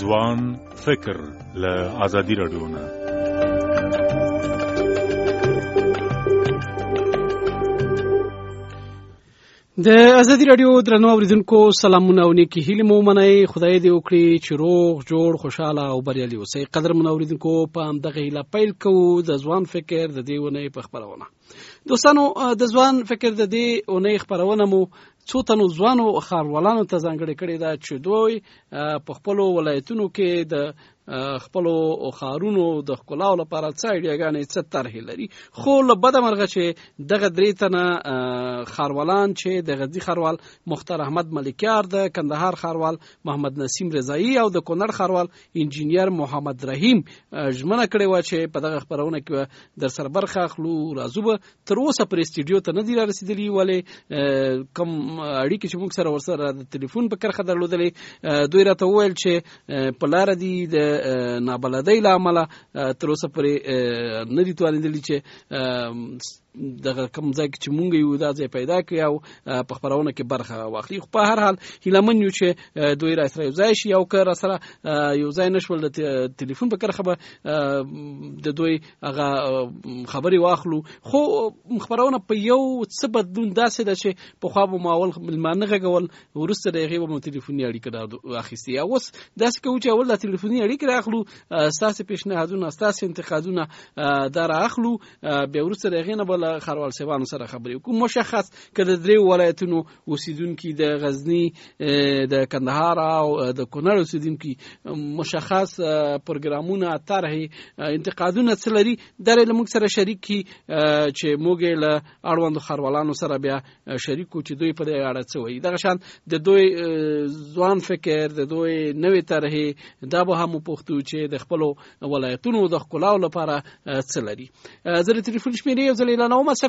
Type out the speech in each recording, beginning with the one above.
ځوان فکر له ازادي راډیو نه. د ازادي راډیو درنو اوریدونکو سلامونه او نیکی هیله مو منئ. خدای دې وکړي چې روغ جوړ خوشاله او بریالي اوسئ. قدرمن اوریدونکو په همدغه هیله پیل کوو د ځوان فکر د دې اونۍ په خپرونه. دوستانو د ځوان فکر د دې اونۍ خپرونه مو څو تنو ځوانو ښاروالانو ته ځانګړې کړې ده چې دوی په خپلو ولایتونو کې د خپلو ښارونو د ښکلاو لپاره څه ایډیاګانې څه طرحې لري. خو له بده مرغه چې دغه درې تنه ښاروالان چې د غزني ښاروال مختار احمد ملکیار، د کندهار ښاروال محمد نسیم رضایی او د کونړ ښاروال انجینیر محمد رحیم ژمنه کړې وه چې په دغه خپرونه کې به در سره برخه اخلو. راځو به تر اوسه پرې سټوډیو ته نه دي رارسېدلي، ولې کوم اړیکې چې موږ سره ورسره د تلیفون په کرښه درلودلې دوی راته وویل چې په لاره دي د نابلدۍ له امله تر اوسه پورې نه دي توانېدلي چې دغه کوم ځای کې چې مونږ یو دا ځای پیدا کړي او په خپرونه کې برخه واخلي. خو په هر حال هیلهمن یو چې دوی را سره یو ځای شي او که را سره یو ځای نشول د تلیفون په کرښه به د دوی هغه خبرې واخلو. خو خپرونه په یو څه بدلون داسې ده چې پخوا به مو اول مېلمانه غږول، وروسته د هغې به مو تلیفوني اړیکه اخیستې. اوس داسې کوو چې اول د تلیفوني اړیکې را اخلو، ستاسې پیشنهادونه ستاسې انتقادونه دا را اخلو، بیا وروسته د هغې نه به ښاروال صاحبانو سره خبرې وکړو. مشخص که د درې ولایتونو اوسیدونکي د غزني، د کندهار او د کونړ اوسیدونکي مشخص پروګرامونه، طرحې، انتقادونه څه لري دا له موږ سره شریک کړي چې موږ له اړوندو ښاروالانو سره بیا شریک کړو چې دوی په دې اړه څه وایي. دغه شان د دوی ځوان فکر، د دوی نوې طرحې دا به هم وپوښتو چې د خپلو ولایتونو د ښکلاو لپاره څه لري. زه د تلیفون شمېرې یو ځل اعلانوم: 01990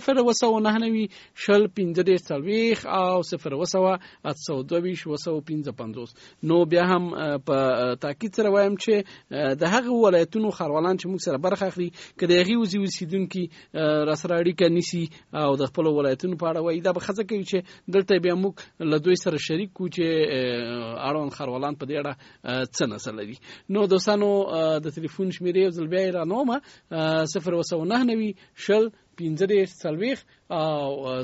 1540 او 01822 نو بیا هم په تاکید سره وایم چې د هغه ولایتونو ښاروالان چې موږ سره برخه اخلي که د هغې اوسیدونکي را سره اړیکه نیسي او د خپلو ولایتونو په اړه وایي، دا به ښځه کوي چې دلته بیا موږ له دوی سره شریک کړو چې اړوند ښاروالان په دې اړه څه نظر لري. نو دوستانو د تلیفون شمېرې یو ځل بیا اعلانوم: 01990 1540 او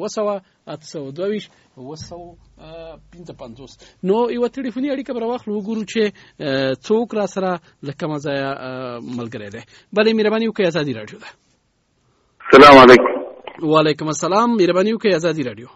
01822 نو یو تلیفوني اړیکه به راواخلو، وګورو چې څوک را سره له کومه ځایه ملګری دی. بلې مهرباني وکړئ، ازادي راډیو ده. السلام علیکم. وعلیکم السلام. مهرباني وکړئ، ازادي راډیو.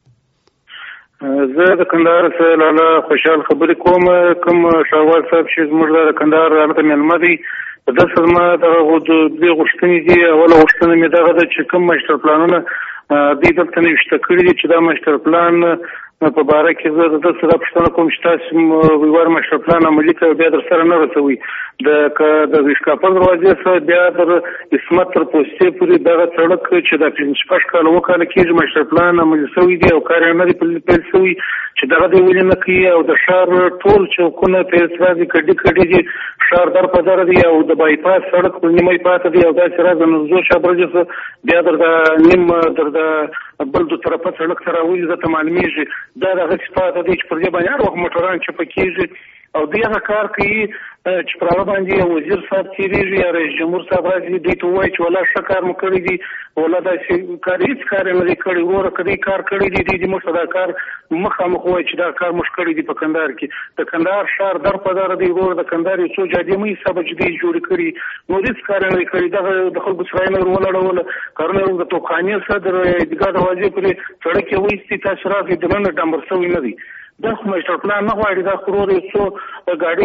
زه د کندهار څخه لاله خوشحال خبرې کوم. کوم ښاروال صاحب چې زموږ د کندهار هلته مېلمه دی، په داسې زما دغه دوې غوښتنې دي. اوله غوښتنه مې دغه ده چې کوم ماشټر پلانونه دوی دلته نوشته کړي دي چې دا ماشټر پلان په باره کې زه د ده سره پوښتنه کوم چې تاسې ویوار ماشټر پلان عملي کوئ بیا در سره نه رسوئ. د ویشکاپل دروازې څخه بیا در عصمت تر پوستې پورې دغه سړک چې دا 5 کاله 7 کاله کېږي ماشټر پلان عملي شوی دی او کار یې نه دی پیل شوی چې دغه دی ولې نه کوي. او د ښار ټول چوکونه پیسرا دي، کډې دي، ښار در په در دی او د بایپاس سړک نیمه پاته دی او داسې راز د نوزو شابرجې څخه بیا در د نیم در د بل دو طرفه سړک ته راولي ځکه معلومیږي دا دغه صفاته دی چې پر دې باندې هر وخت موټران چپه کېږي او دوی هغه کار کوي چې پر هغه باندې یو وزیر صاحب تېرېږي یا رئیس جمهور صاحب راځي دوی ته ووایي چې والله ښه کار مو کړی دي، والله داسې کار هېڅ کار یې نه دی کړی. وروره که دوی کار کړی دی دوی دې موږ ته دا کار مخامخ ووایي چې دا کار موږ کړی دی. په کندهار کې د کندهار ښار در په در دی، وروره د کندهار یو څو جادې مه حسابه چې دوی جوړې کړي نور هېڅ کار یې نه دی کړی. دغه د خلکو سرای نه ور ولړوله، کارونه یې د توپخانې څخه د عیدګاه دروازې پورې سړک یې وایستې، تاسې راغلئ دننه ډامبر شوی نه دی. دا خو ماشټر پلان نه غواړي، دا خو ورور یو څو ګاډۍ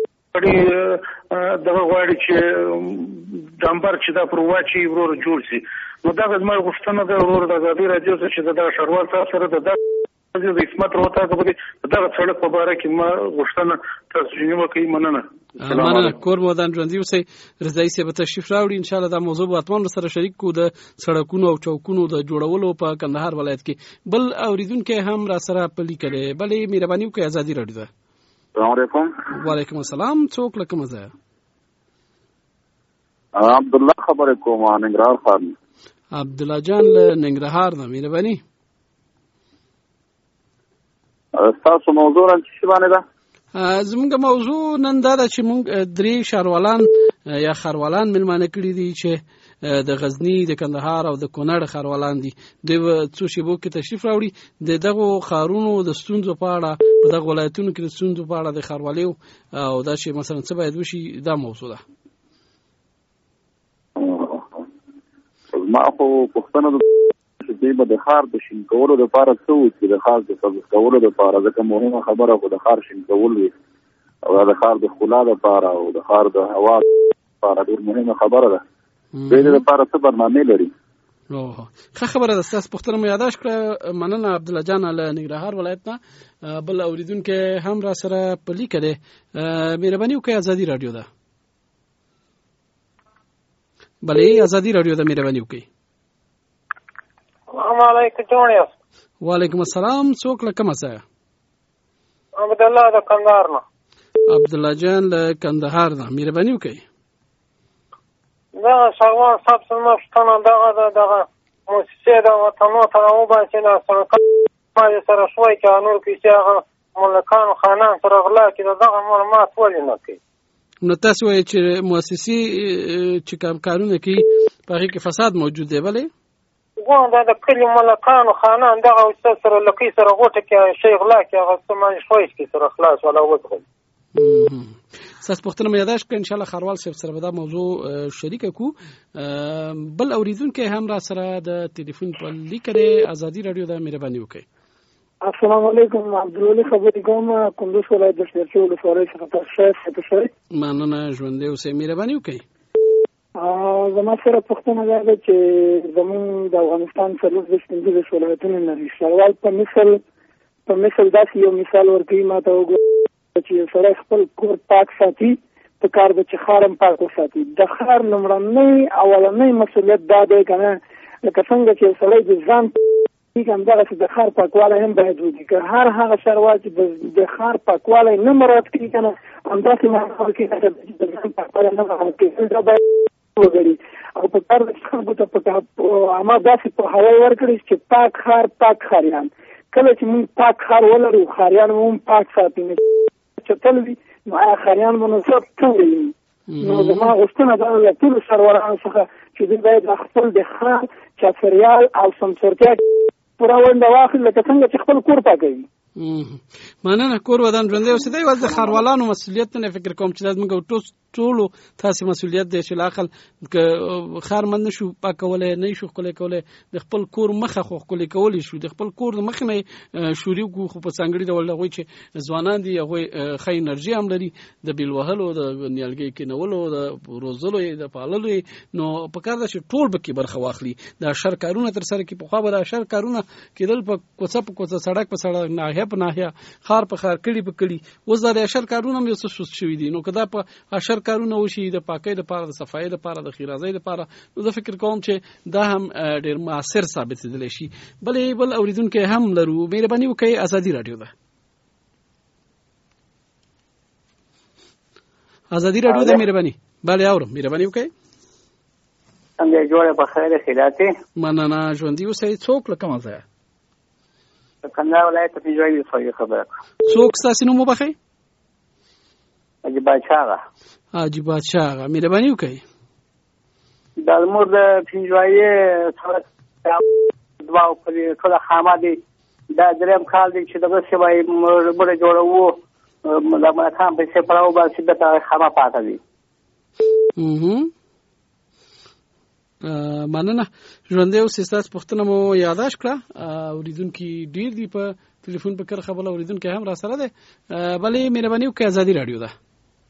دغه غواړي چې ډامبر چې دا پر واچي ورور جوړ شي. نو دغه زما غوښتنه ده ورور د ازادي راډیو څخه چې دغه ښاروال صاحب سره د عصمت روتاګه په دغه سړک په باره کې ما غوښتنه تاسو جنیمه کوي. مننه. کور مودان ژوندي اوسئ. رضایي صاحب تشریف راوړي، ان شاء الله دا موضوع به اتمن سره شریک کو د سړکونو او چوکونو د جوړولو په کندهار ولایت کې. بل اوریدونکو هم را سره پلی کړي. بلې مهرباني وکړئ، ازادي راډیو ده. السلام علیکم. وعلیکم السلام. څوک له کومه ځایه؟ عبدالله خبرې کوم، ننګرهار ښار. عبدالله جان له ننګرهار نه، مهرباني. تاسو موضوع څه باندې ده؟ زموږ موضوع نن دا ده چې موږ درې ښاروالان یا ښاروالان مېلمانه کړي دي چې د غزني، د کندهار او د کونړ ښاروالان دي. دوی به څو شېبو کې تشریف راوړي د دغو ښارونو د ستونزو په اړه، په دغو ولایتونو کې د ستونزو په اړه، د ښاروالیو او دا چې مثلا څه باید وشي، دا موضوع ده. ما خو پوښتنه چې دوی به د ښار د شین کولو دپاره څه وکړي، د ښار د سبز کولو دپاره، ځکه مهمه خبره خو د ښار شین کول وي او د ښار د ښکلا دپاره او د ښار د هوا دپاره ډېر مهمه خبره ده. دوی دپاره څه برنامې لري؟ ښه خبره ده. ستاسو پوښتنه مو یاداشت کړه. مننه عبدالله جان له ننګرهار ولایت نه. بل اورېدونکی هم را سره په لیکه دی. مهرباني وکړئ، ازادي راډیو ده. بلې ازادي راډیو ده، مهرباني وکړئ. السلام علیکم. جوړ یاست؟ وعلیکم السلام. څوک له کومه ځایه؟ عبدالله د کندهار نه. عبدالله جان له کندهار نه، مهرباني وکړئ. دغه ښاروال صاحب زما پوښتنه دغه موسسې د وطنو ته راوباسي، د سړکانو سره شوی کې نور کیسې هغه ملکانو خانان سره غلا کړي، دغه معلومات ولې نه کوي؟ نو تاسو وایئ چې مؤسسې چې کارونه کوي په هغې کې فساد موجود دی. بلې دا د کلي ملکانو خانان دغه استاد سره لکۍ سره غوټه کې شی غلا کړي، هغه څه شوی کې سره خلاص ولا وځغل. ستاسو پوښتنه مې یاداشت کړه. انشاءالله ښاروال صاحب سره به دا موضوع شریکه کړو. بل اورېدونکی هم را سره د تلیفون په لیکه دی. ازادي راډیو ده، مهرباني وکړئ. السلام علیکم. عبدالولي خبرې کوم، کندوز ولایت د شیرچو ولسوالۍ څخه. تاسو ښه؟ مننه، ژوندی اوسئ. مهرباني وکړئ. زما سره پوښتنه دا ده چې زموږ د افغانستان 45 ولایتونه لري. ښاروال په مثل داسې یو مثال ورکوي ما ته وګورئ چې یو سړی خپل کور پاک ساتي، په کار ده چې ښار هم پاک وساتي. د ښار لومړنی اولنی مسؤلیت دا دی که نه، لکه څنګه چې یو سړی د ځان همدغسې د ښار پاکوالی هم باید وکړي. که هر هغه ښاروال چې د ښار پاکوالی نه مراعات کړي که نه، همداسې معنا کوي چې د ځان پاکوالی نه مراعات کوي. دا باید وګړي او په کار د خلکو ته په عامه داسې پوهاوی ورکړي چې پاک ښار پاک ښاریان. کله چې موږ پاک ښار ولرو، ښاریان مو هم پاک ساتي. چتل وي نو آیا ښاریان مو نصب څنګه وي؟ نو زما غوښتنه دا له ټولو ښاروالانو څخه چې دوی باید خپل د ښار چاپېریال او سمسورتیا پوره ونډه واخلي، لکه څنګه چې خپل کور پاکوي. مننه. کور ودان ژوندی اوسئ. دا یوازې د ښاروالانو مسؤلیت نه فکر کوم چې دا زموږ ټولو تاسې مسؤلیت دی چې لاخل که ښار من نه شو پاکولی، نه شو ښکلی کولی، د خپل کور مخه خو ښکلی کولی شو. د خپل کور د مخې نه شوري وکړو، خو په ځانګړي ډول هغوی چې ځوانان دي هغوی ښه انرژي هم لري، د بیل وهلو، د نیالګۍ کینولو، د روزلو یې، د پاللو یې. نو په کار ده چې ټول به کې برخه واخلي، د شر کارونه ترسره کړي. پخوا به د شر کارونه کېدل په کوڅه په کوڅه، سړک په سړک، ناحیه په ناحیه، ښار په ښار، کلي په کلي. اوس دا د اشر کارونه هم یو څه سست شوي دي. نو که دا په اشر کارونه وشي د پاکۍ لپاره، د صفایۍ لپاره، د ښېرازۍ لپاره، نو زه فکر کوم چې دا هم ډېر مؤثر ثابتېدلی شي. بل اورېدونکی هم لرو. مهرباني وکړئ، ازادي راډیو ده. ازادي راډیو ده، مهرباني. بله اورم، مهرباني وکړئ. څنګه جوړه په خیر خیراتې؟ مننه، ژوندي اوسئ. څوک له کومه ځایه؟ کندهار ولایت ته جوړې خبرې خبره. څوک ستاسې نوم وبخئ؟ حاجي بادشاه آغا. حاجي بادشاه آغا، مهرباني وکړئ. دا زموږ د پنځوایي سړک دوه پرې ټوله خامه دي. دا درېیم کال دی چې دغسې وایي موږ جوړوو، د ملکان پیسې په راوباسي، بېرته خامه پاته دي. مننه، ژوندی اوسئ. ستاسو پوښتنه مو یاداشت کړه. اورېدونکي ډېر دي په ټلیفون په کرښه. بل اورېدونکی هم را سره دی. بلې مهرباني وکړئ، ازادي راډیو ده.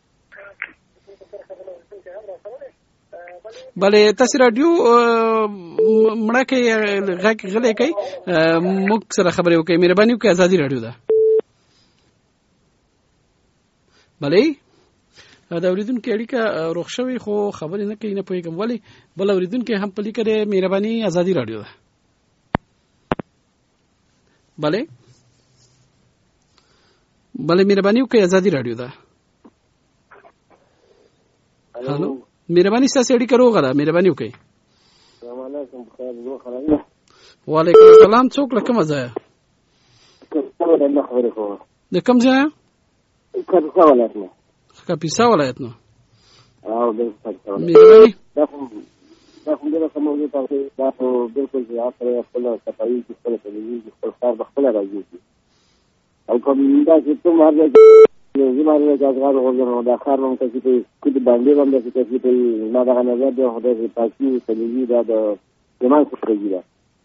بلې تاسې راډیو مړه کوئ، غږ غلی کوئ، موږ سره خبرې وکړئ. مهرباني وکړئ، ازادي راډیو ده. بلې د اورېدونکي اړیکه روغ شوې، خو خبرې نه کوي، نه پوهېږم ولې. بل اورېدونکی هم په لیکه دی. مهرباني، ازادي راډیو ده. بلې مهرباني وکړئ، ازادي راډیو ده. هلو، مهرباني ستاسې اړیکه روغه ده، مهرباني وکړئ. السلام علیکم. وعلیکم السلام. څوک له کومه ځایه؟ د کوم ځایه؟ کاپیسا ولایت نه. کاپیسا ولایت نه. او د کاپیسا ولایت. مېرمنې دا کوم ډېره ښه موضوع تاسو دا خو بالکل جواب سره خپل صفایي کې خپل تلویزیون کې خپل کار خپل راځي او کوم دا چې ته مارځي زماره جازغار غوړنه دا خار نو تاسو ته کله باندې باندې تاسو ته ما دا نظر دی خدای دې پاتې تلویزیون دا د زمانه څخه راځي.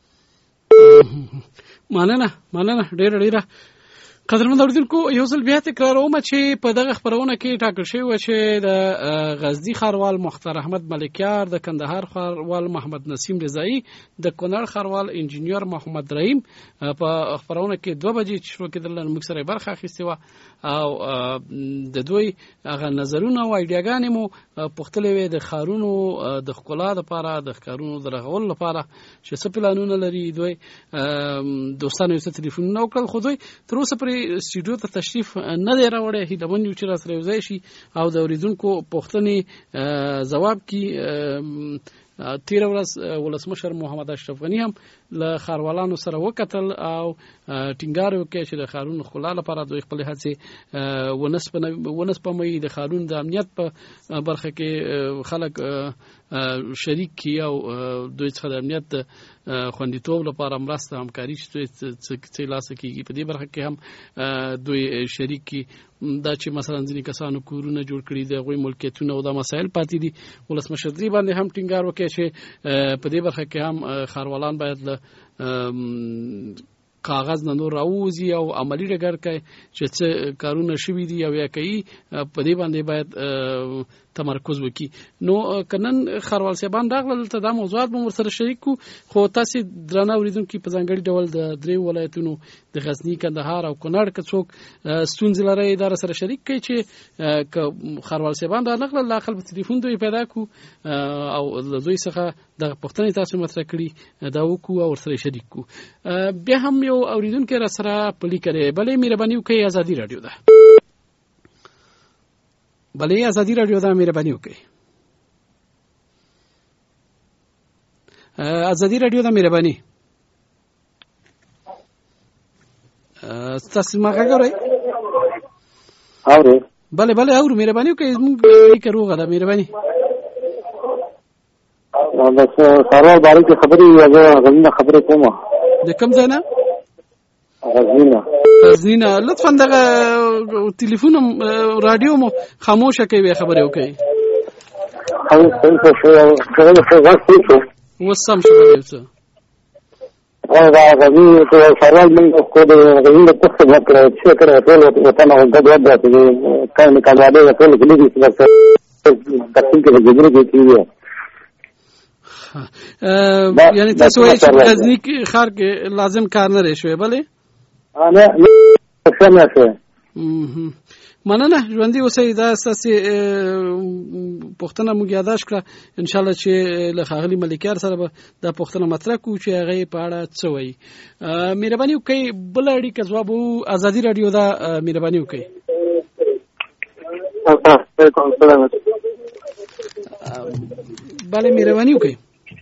مننه ډیره قدرمن اوریدونکو یو ځل بیا تکراروم چې په دغه خبرونه کې ټاکل شوی و چې د غزنی ښاروال مختار احمد ملکیار، د کندهار ښاروال محمد نسیم رضایی، د کونړ ښاروال انجینیر محمد رحیم په خبرونه کې 2 بجې شروع کېدل، موږ سره برخه اخیستې وه او د دوی هغه نظرونه او ایډیاګانې مو پوښتلې وې د ښارونو د ښکلا لپاره، د ښارونو د رغولو لپاره چې څه پلانونه لري. دوی دوستانو یې ټلیفونونه وکړل خو دوی تر اوسه پورې سټوډیو ته تشریف نه دی راوړی. هیله من یو چې راسره یو ځای شي او د اورېدونکو پوښتنې ځواب کړي. تیره ورځ ولسمشر محمد اشرف غني هم له ښاروالانو سره وکتل او ټینګار وکړ چې د ښارونو ښکلا لپاره دوی خپل هڅې ونسپموي، د ښارونو د امنیت په برخه کې خلک شریک کړي او دوی څخه د امنیت خوندیتوب لپاره مرسته همکاري چې څه لاسه کېږي په دې برخه کې هم دوی شریک کړي. دا چې مثلا ځینې کسانو کورونه جوړ کړي، د هغوی ملکیتونه او دا مسایل پاتې دي. ولسمشر دې باندې هم ټینګار وکړي چې په دې برخه کې هم ښاروالان باید له کاغذ نه نور راووځي او عملي ډګر کې چې څه کارونه شوي دي او یا کوي په دې باندې باید تمرکز وکړي. نو کنن ښاروال صاحبان راغلل ته دا موضوعات به ورسره شریک کړو، خو تاسې درانه اورېدونکي په ځانګړي ډول د 3 ولایتونو د غزني، کندهار او کونړ که څوک ستونزې لري دا سره شریک کړي چې ښاروال صاحبان راغلل داخل په ټلیفون دوی پیدا کړو او له دوی څخه د پوښتنې تاسو مطرح کړي دا وکړو او ورسره شریک کړو. بیا هم یو اورېدونکی را سره پلی کړي. بلې مهرباني وکړئ، ازادي راډیو ده. بلې ازادي راډیو ده، مهرباني وکړئ. ازادي راډیو ده، مهرباني. تاسو ما غواړئ؟ اورئ؟ بله اورو، مهرباني وکړئ. موږ لیک روغه ده، مهرباني. بس سارو بارے کې خبرې غزنه خبرې کومه. د کوم ځای نه؟ غزنینا. لطفا دغه ټلیفون رادیو مو خاموشه کوي، خبرې وکړئ. وسم شو څه دا غزنی ته سوال موږ کو د غزنی په څه وکړه چې کړه ټول وطن او د دوه د کله کله د ټول کلیږي چې تاسو کې د جبري کیږي. یعنی تاسو وایئ چې غزنی ښار کې لازم کار نه لري شوی؟ بله نه څنګه څه مننه، ژوندي اوسئ. دا ستاسې پوښتنه موږ یادداشت کړه. انشاءالله چې له ښاغلي ملکیار سره به دا پوښتنه مطرح کړو چې هغه په اړه څه وایي. مهرباني وکړئ بله اړیکه ځواب وو. ازادي راډیو ده، مهرباني وکړئ. بله مهرباني وکړئ.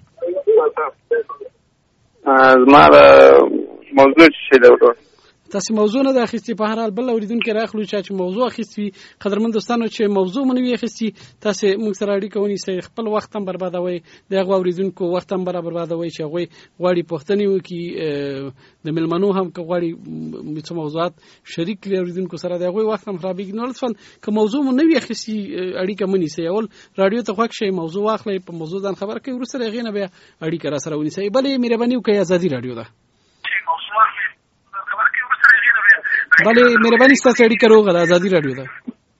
زما موضوع څه دی؟ تاسو موضوع نه د اخیستي، په هر حال بل اوریدونکو راخلو چې موضوع اخیستي. قدرمن دوستانو چې موضوع منوي اخیستي، تاسو موږ سره اړیکه ونیسئ، خپل وخت هم بربادوي، دغه اوریدونکو وخت هم بربادوي چې هغه غواړي پوښتنې وکړي، د ملمنو هم که غواړي څه موضوعات شریک کړي اوریدونکو سره، دغه وخت هم خرابېږي. نو لطفا که موضوع مو نوي اخیستي اړیکه منیسئ، اول رادیو ته خوښ شئ، موضوع واخلئ، په موضوع ځان خبر کړئ، وروسته هغې نه بیا اړیکه را سره ونیسئ. بلې مهرباني وکړئ. ازادي راډیو ده. بله مهرباني ستاسو اړیکه روغه ده. ازادي راډیو ده.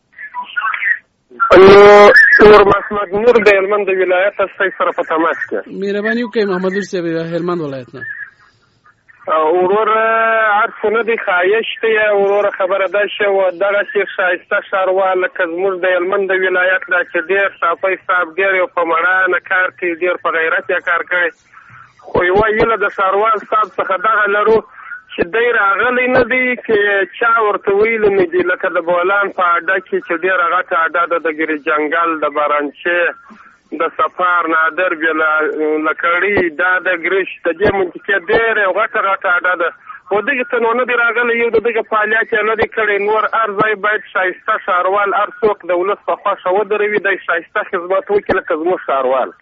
نور محمد نور د هلمند ولایت څخه سره په تماس کې. مهرباني وکړئ محمد نور صاحب، هلمند ولایت نه. ورور عرض نه دی خواهش دی ورور خبره ده چې دغه چې ښایسته ښاروال لکه زموږ د هلمند ولایت دا چې ډېر صافی صاحب ډېر یو په مړانه کار کوي، ډېر په غیرت یې کار کوي، خو یوه هیله د ښاروال صاحب څخه دغه لرو چې دی راغلی نه دی چې چا ورته ویلي نه دي، لکه د بولان په اډه کې چې ډېره غټه اډه ده، د ګیري جنګل، د بارانچې، د سفار، نادر، لکړی، دا د ګرش، د دې منطقې ډېرې غټه اډه ده، خو دغه ته نو نه دی راغلی، یو د دغه فعالیت یې نه دی کړی. نور هر ځای باید ښایسته ښاروال هر څوک د ولس په خوښه ودروي، دی ښایسته خدمت وکړي لکه زموږ ښاروال.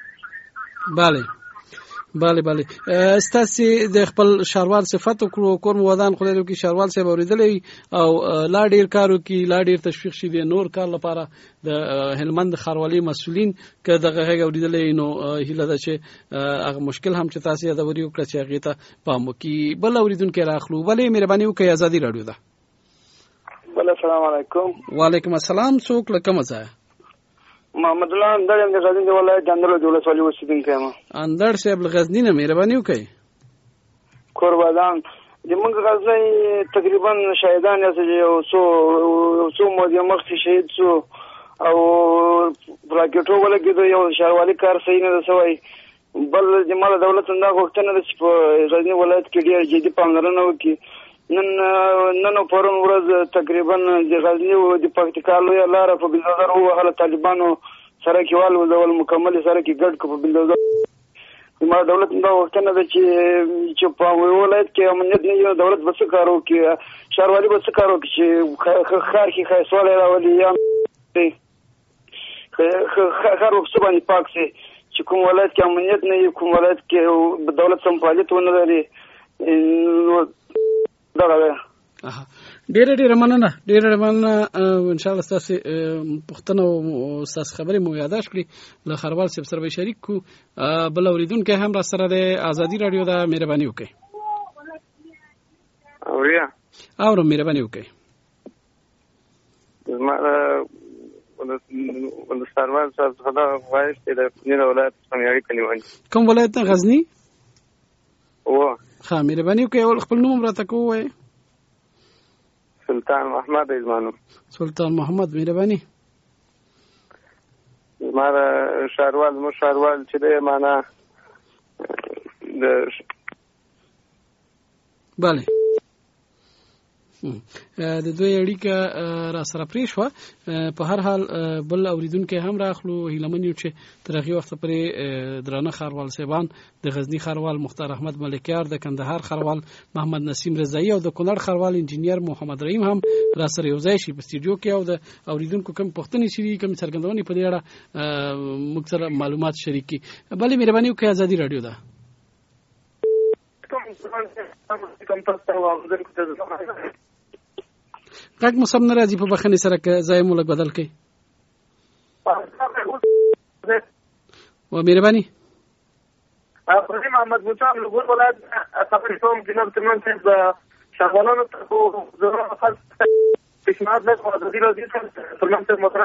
بله ستاسې د خپل ښاروال صفت وکړو، کور مو ودان خدای دې وکړي ښاروال صاحب اورېدلی او لا ډېر کار وکړي، لا ډېر تشویق شي د نور کار لپاره د هلمند ښاروالۍ مسؤلین که دغه غږ اورېدلی نو هیله ده چې هغه مشکل هم چې تاسې یادوري وکړه چې هغې ته پام وکړي. بل اورېدونکی راخلو. بلې مهرباني وکړئ، ازادي راډیو ده. بله سلام علیکم. وعلیکم السلام. څوک له کومه ځایه؟ محمد الله اندړ یم د غزني د ولایت د اندړ ولسوالۍ اوسېدونکی یم. اندړ صاحب له غزني نه مهرباني وکړئ. کور ودان زموږ غزنی تقریبا شهیدان یو څو مودې مخکې شهید شو او راکټو ولګېدو، یو ښاروالي کار صحیح نه ده سوی. بل زما د دولت دا غوښتنه ده چې په غزني ولایت کې ډېر جدي پاملرنه وکړي. نن او پرون ورځ تقریبا د غزني د پکتیکا لویه لاره په بلدوزر ووهله، طالبانو سړک یې والوځول، مکمل سړک یې ګډ کړ په بلدوزر. زما دولت دا غوښتنه ده چې په ولایت کې امنیت نه وي، دولت به څه کار وکړي، ښاروالي به څه کار وکړي چې ښار کې ښایستوالی راولي یا ښار ورپسې باندې پاک شي. چې کوم ولایت کې امنیت نه وي، کوم ولایت کې دولت سم فعالیت ونه لري، دغه ده. ډېره مننه انشاءالله ستاسې پوښتنه او ستاسې خبرې مو یاداش کړي. له ښاروال صاحب سره به شریک کړو. بل اورېدونکی هم را سره دی. ازادي راډیو ده، مهرباني وکړئ. اورم، مهرباني وکړئ. زما د ښاروال صاحب څخه دا غواړم چې د غزني د ولایت څخه مې اړیکه نیولې. کوم ولایت نه؟ غزني. ښه، مهرباني وکړئ. اول خپل نوم راته ووایئ. سلطان محمد ایزمانو. سلطان محمد، مهرباني. زما د ښاروال زموږ ښاروال چې دی معنا د بله د دوی اړیکه را سره پرې شوه. په هر حال بل اورېدونکی هم راخلو. هیلهمن یو چې تر هغې وخته پورې درانه ښاروال صاحبان د غزني ښاروال مختار احمد ملکیار، د کندهار ښاروال محمد نسیم رضایي او د کونړ ښاروال انجینیر محمد رحیم هم را سره یو ځای شي په سټوډیو کې او د اورېدونکو کوم پوښتنې چې دي، کوم څرګندونې په دې اړه موږ سره معلومات شریک کړي. بلې مهرباني وکړئ. ازادي راډیو ده. غږ مو سم نه راځي، په بخښنې سره که ځای مو لږ بدل کړئ. مهرباني. محمد موسی لګور ولایت خبرې کوم جناب ترمن صاحب ښاروالانو ته پیشنهاد نه کوم. ازادي راډیو ترمن صاحب محترم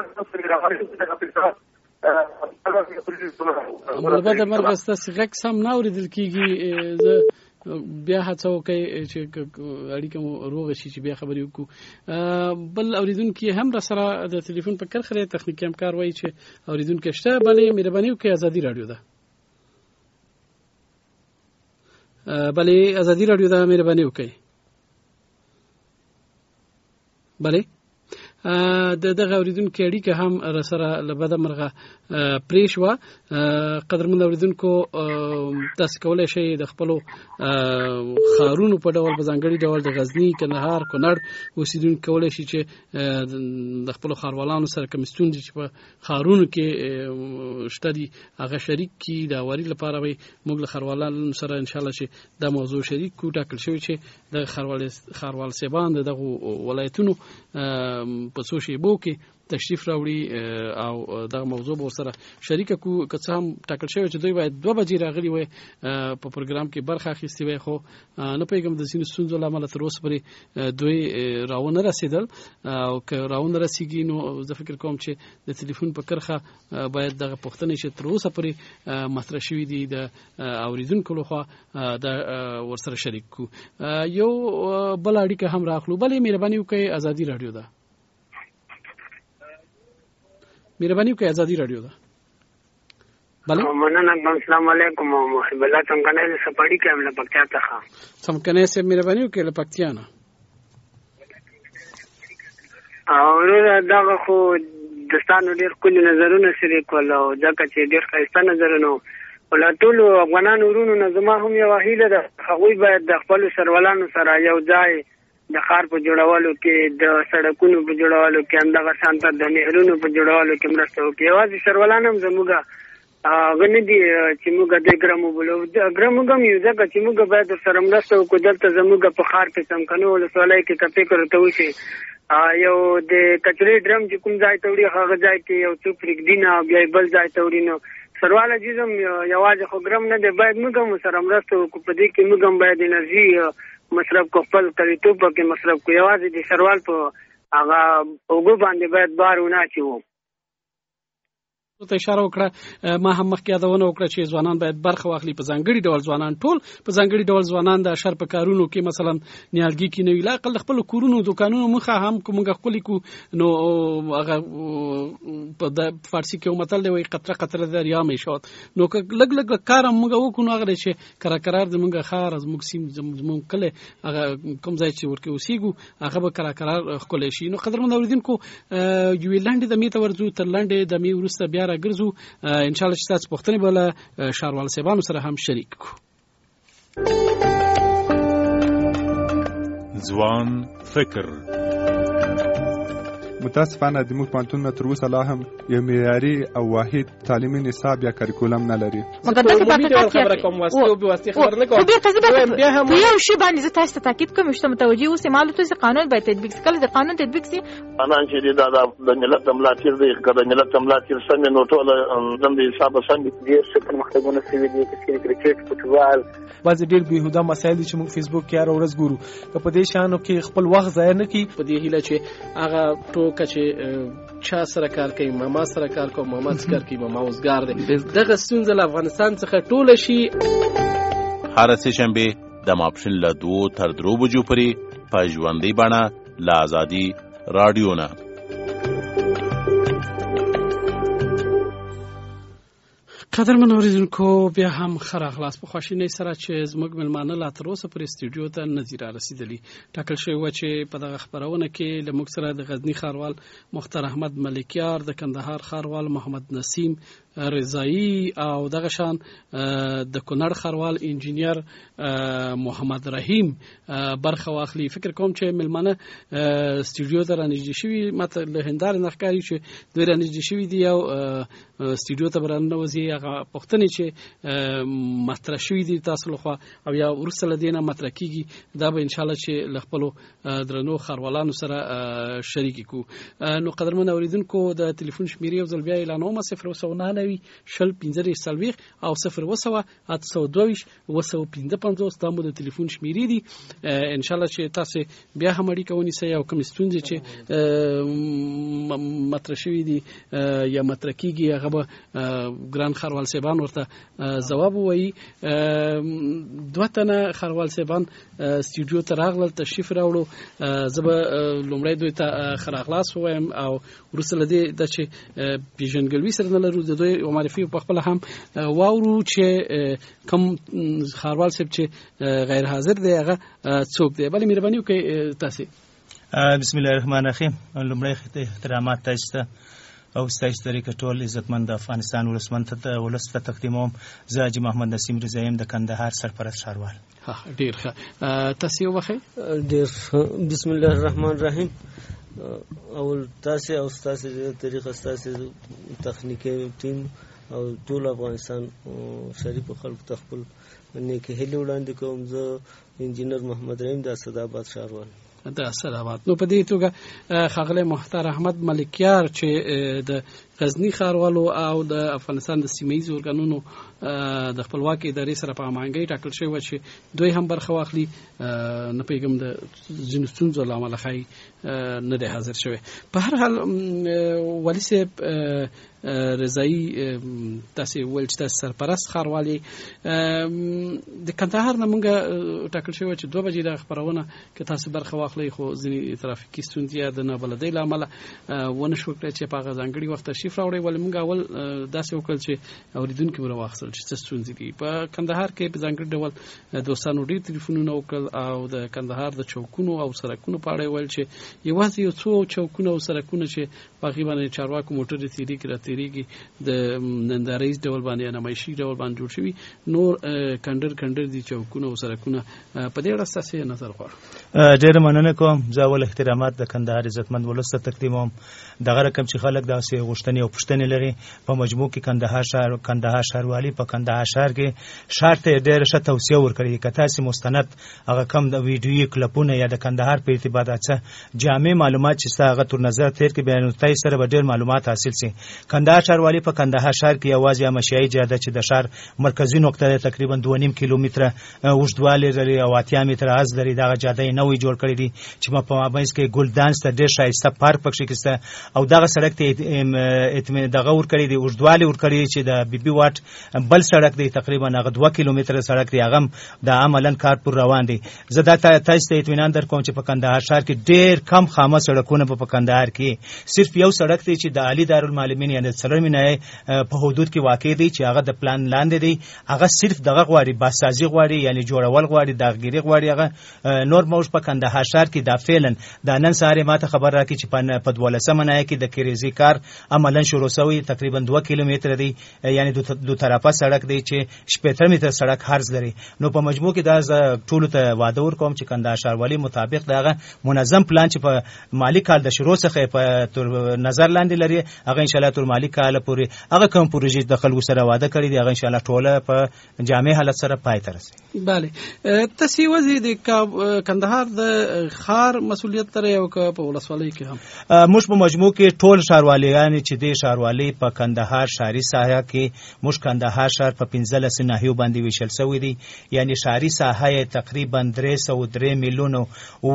البته مرګ ستاسې غږ سم نه اورېدل کېږي. زه بیا هڅه وکړئ چې اړیکه مو روغه شي چې بیا خبرې وکړو. بل اورېدونکي هم را سره د تلیفون په کرښه دی. تخنیکي همکار وایي چې اورېدونکی شته. بلې مهرباني وکړئ. ازادي راډیو ده. بلې ازادي راډیو ده، مهرباني وکړئ. بلې دغه اورېدونکو اړیکه هم را سره له بده مرغه پرې شوه. قدرمن اورېدونکو، تاسو کولی شئ د خپلو ښارونو په ډول په ځانګړي ډول د غزني، کندهار، کونړ اوسېدونکي کولی شي چې د خپلو ښاروالانو سره کوم ستونزې چې په ښارونو کې شته دي هغه شریک کړي. د هواري لپاره به موږ له ښاروالانو سره انشاءالله چې دا موضوع شریک کړو. ټاکل شوي چې د ښاروال صاحبان د دغو ولایتونو په څو شیبو کې تشریف راوړي او دغه موضوع به ورسره شریکه کړو. که څه هم ټاکل شوی چې دوی باید 2 بجې راغلي وای په پروګرام کې برخه اخیستې وای، خو نه پوهېږم د ځینو ستونزو له امله تر اوسه پورې دوی راونه رسېدل. او که راونه رسېږي نو زه فکر کوم چې د تلیفون په کرښه باید دغه پوښتنې چې تر اوسه پورې مطرح شوي دي د اورېدونکو لخوا د ورسره شریک کړو. یو بل اړیکه هم راخلو. بلې مهرباني وکړئ. ازادي راډیو ده. مهرباني وکړئ. ازادي راډیو ده. بله مننه. السلام علیکم. محب الله څمکنی د سپاړي کې له پکتیا څخه. څمکنی صاحب مهرباني وکړئ له پکتیا نه. او دغه خو دستانو ډېر ښکلي نظرونه شریک کول او ځکه چې ډېر ښایسته نظرونه ولا ټول افغانانو ورونو نه زما هم یو هیله ده هغوی باید د خپل سرولانو سره یو ځای د ښار په جوړولو کې د سړکونو په جوړولو کې همدغه شانته د نهرونو په جوړولو کې مرسته وکړي. یوازې سرولان هم زموږ هغه نه دي چې موږ د ګرم وبولو، ګرم هم یو ځکه چې موږ باید ورسره مرسته وکړو. دلته زموږ په ښار کې څمکنیو ولسوالۍ کې که فکر ورته وشي یو د کچرې ډرم چې کوم ځای ته وړي هغه ځای کې یو څوک پرېږدي نه او بیا یې بل ځای ته وړي. نو سرواله چیز هم یوازې خو ګرم نه دی، باید موږ هم سره مرسته وکړو. په دې کې موږ هم باید انرژي مصرف کو، خپل کلیتوب پکې مصرف کو. یوازې د سروال په هغه اوږو باندې باید بار ونه اچوو. ته اشاره وکړه، ما هم مخکې یادونه وکړه چې ځوانان باید برخه واخلي. په ځانګړي ډول ځوانان ټول په ځانګړي ډول ځوانان د اشر په کارونو کې مثلا نیالګي کې نوی لا اقل خپل کورونو دوکانونو مخه هم کومه خپل کو نو هغه په فارسی کې متل دی قطره قطره دریا مې شوت. نو لګ لګ کار موږ وکړو هغه چې قرار د موږ خار از موږ سیم زمون کله هغه کوم ځای چې ورکه اوسېګو هغه به قرار خپل شي. نو قدرمن اوریدونکو یو لاندې د میته ورځو تر لاندې د می ورسته بیا راګرځو ان شاء الله چې تاسو پوښتنه بوله شاروال سیبانو سره هم شریک کو. ځوان فکر متاسفانه د موږ پانتون تر اوسه لا هم یو معیاري او واحد تعلیمي نصاب یا کریکولم نه لري. مګر داسې په خبره کوم واسطه خبر نه کوم. بیا هم یو شی باندې زه تاسو ته تاکید کوم چې متوجي اوسئ معلومات چې قانون باید تطبیق شي. کله د قانون تطبیق شي انا چې د ملت ملاتړ دی، کله ملت ملاتړ سم نو ټول د حساب سم دي چې پرمختګونه شوي دي چې کرکټ فوټبال بعضې ډېر بېهوده مسایل دي چې موږ فیسبوک کې هره ورځ ګورو. که په دې شیانو کې خپل وخت ضایع نه کړي، په دې هیله چې هغه ټوکه چې چا سره کار کوي، ماما سره کار کوي، ماما څه کار کوي، ماما اوسګار دی، دغه ستونزه له افغانستان څخه ټوله شي. هره سه شنبه د ماپښین له 2 تر 3 بجو پورې په ژوندۍ بڼه له ازادي راډیو نه. قدرمن اوریدونکو بیا هم خره خلاص په خواشینۍ سره چې زموږ ملمانه لا تر اوسه پر استودیو ته نه دي رسیدلي. ټاکل شوی و چې په دغه خبرونه کې له موږ سره د غزنی ښاروال مختار احمد ملکیار، د کندهار ښاروال محمد نسیم رضایی او دغه شان د کونړ ښاروال انجینیر محمد رحیم برخه واخلي. فکر کوم چې ملمانه استودیو ته رانږدې شوي، ماته له هندارې نه ښکاري چې دوی رانږدې شوي دي او استودیو ته به راننوځي. هغه پوښتنې چې مطرح شوي دي تاسو لخوا او یا وروسته له دې نه مطرح کېږي، دا به انشاءالله چې له خپلو درنو ښاروالانو سره شریکې کړو. نو قدرمن اوریدونکو د تلیفون شمیرې یو ځل بیا اعلانوم: 029 شل 15 سلويخ او 0 822 255 تاسو د تلیفون شمیرې دي. ان شاء الله چې تاسو بیا هم اړیکه ونیسئ او کوم ستونزې چې مطرح شوي دي یا مطرح کیږي هغه به ګران خروال سیبان ورته جواب وایي. دوه تنه خروال سیبان استودیو ته راغلل، تشریف راوړو. زه به لومړی دوی ته خراغلاس وایم او وروسته له دې د چې پیژنګلوي سره نه لرو د دوی معرفي په خپل هم واورو چې کوم خروال سیب چې غیر حاضر دی هغه څوک دی. بلې مهرباني وکړئ تاسو. بسم الله الرحمن الرحیم. لومړی احترامات تاسو ته او ستاسو طریقه ټول عزتمند افغانستان ولسمند ته ولس ته تقدیموم. زه حاجي محمد نسیم رضایی د کندهار سرپرست ښاروال. ډیر ښه. تاسو یو وخت ډیر بسم الله الرحمن الرحیم. اول تاسو او تاسو طریقه تاسو تخنیکی ټیم او ټول افغانستان شریف خلک ته خپل نیک هیله وړاندې کوم. زه انجینر محمد رحیم د اسداباد ښاروال د اسداباد. نو په دې توګه ښاغلی مختار احمد ملکیار چې د غزنی ښاروالو او د افغانستان د سیمه‌ایزو ارګانونو د خپلواکۍ ادارې سره په هماهنګۍ ټاکل شوی و چې دوی هم برخه واخلي. نه پوهېږم د ځینو ستونزو له امله ښایي نه دی حاضر شوی. په هر حال والي صاحب رضایی تاسو ویل چې تاسو سرپرست ښاروال یې، د کندهار نه مونږ ټاکل شوی چې 2 بجې د خبرونه کې تاسو برخه واخلئ، خو ځینې ترافیکي ستونزې یا د نابلدۍ له امله ونه شو کړی چې په هغه ځانګړي وخت تشریف راوړئ. ولې مونږ اول داسې وکړل چې اورېدونکي مو راواخیستل چې څه ستونزې دي. په کندهار کې په ځانګړي ډول دوستانو ډېر تلیفونونه وکړل او د کندهار د چوکونو او سړکونو په اړه یې ویل چې یوازې یو څو چوکونه او سړکونه چې په هغې باندې چارواکو موټرې تېرېږي راتېرېږي د ننداریز ډول باندې یا نمایشي ډول باندې جوړ شوي، نور کنډر دي چوکونه او سړکونه. په دې اړه ستاسې نظر غواړم. ډېره مننه کوم. زه اول احترامات د کندهار عزتمند ولس ته تقدیموم. دغه رقم چې خلک داسې غوښتنې او پوښتنې لري په مجموع کې کندهار ښاروالي په کندهار ښار کې ښار ته ډېره ښه توصیه ورکړې. که تاسې مستند هغه کم د ویډیویي کلپونه یا د کندهار په ارتباط څه جامع معلومات چې ستا هغه تر نظر تېر کړي بیا نو تاسې سره به ډېر معلومات حاصل شي. کندهار ښاروالي په کندهار ښار کې یوازې امشیایي جاده چې د ښار مرکزي نقطه ده تقریبا 2.5 کیلومتره اوږدوالی لري او 80 متره عرض لري. دغه جاده یې نوی جوړ کړی دی چې په مابینځ کې ګلدان سته، ډېر ښایسته پارک پکښې کې سته او دغه سړک ته دغه ورکړی دی اوږدوالی ورکړی چې د بي بي واټ بل سړک دی تقریبا هغه 2 کیلومتره سړک دی، هغه د عملاً کار پر روان دی. زه دا تاسو ته اطمینان درکوم چې په کندهار ښار کې ډېر کم خامه سړکونه په کندهار کې صرف یو سړک دی چې د علي دارالمعلمین یعنی څلرمینه په حدود کې واقع دی چې هغه د پلان لاندې دی. هغه صرف دغه غواړي باسازي غواړي یعنی جوړول غواړي داغګيري غواړي. هغه نور موږ په کندهار ښار کې دا فعلا د نن سهار ماته خبر راکړي چې په 12مه نایه کې د کریزي کار عملاً شروع شوی تقریبا 2 کیلومتره دی یعنی دو طرفه سړک دی چې 18 متره سړک عرض لري. نو په مجموع کې دا ټولو ته وعده ورکوم چې کندهار ښاروالي مطابق دغه منظم پلان چې په مالی کال د شروع څخه په نظر لاندې لري هغه ان شاء الله تر مالی کال پورې هغه کوم پروژې د خلکو سره وعده کړی دی هغه ان شاء الله ټوله په جامع حالت سره پای ته رسي. بله تاسو وځي د کندهار د ښار مسؤلیت لري او په ولسوالۍ کې هم موږ په مجموع کې ټول ښاروالۍ چې د ښاروالۍ په کندهار ښاري ساحه کې موږ کندهار ښار په 15 ناحیو باندې ویشل شوی دی یعنی ښاري ساحه تقریبا 303 میلیون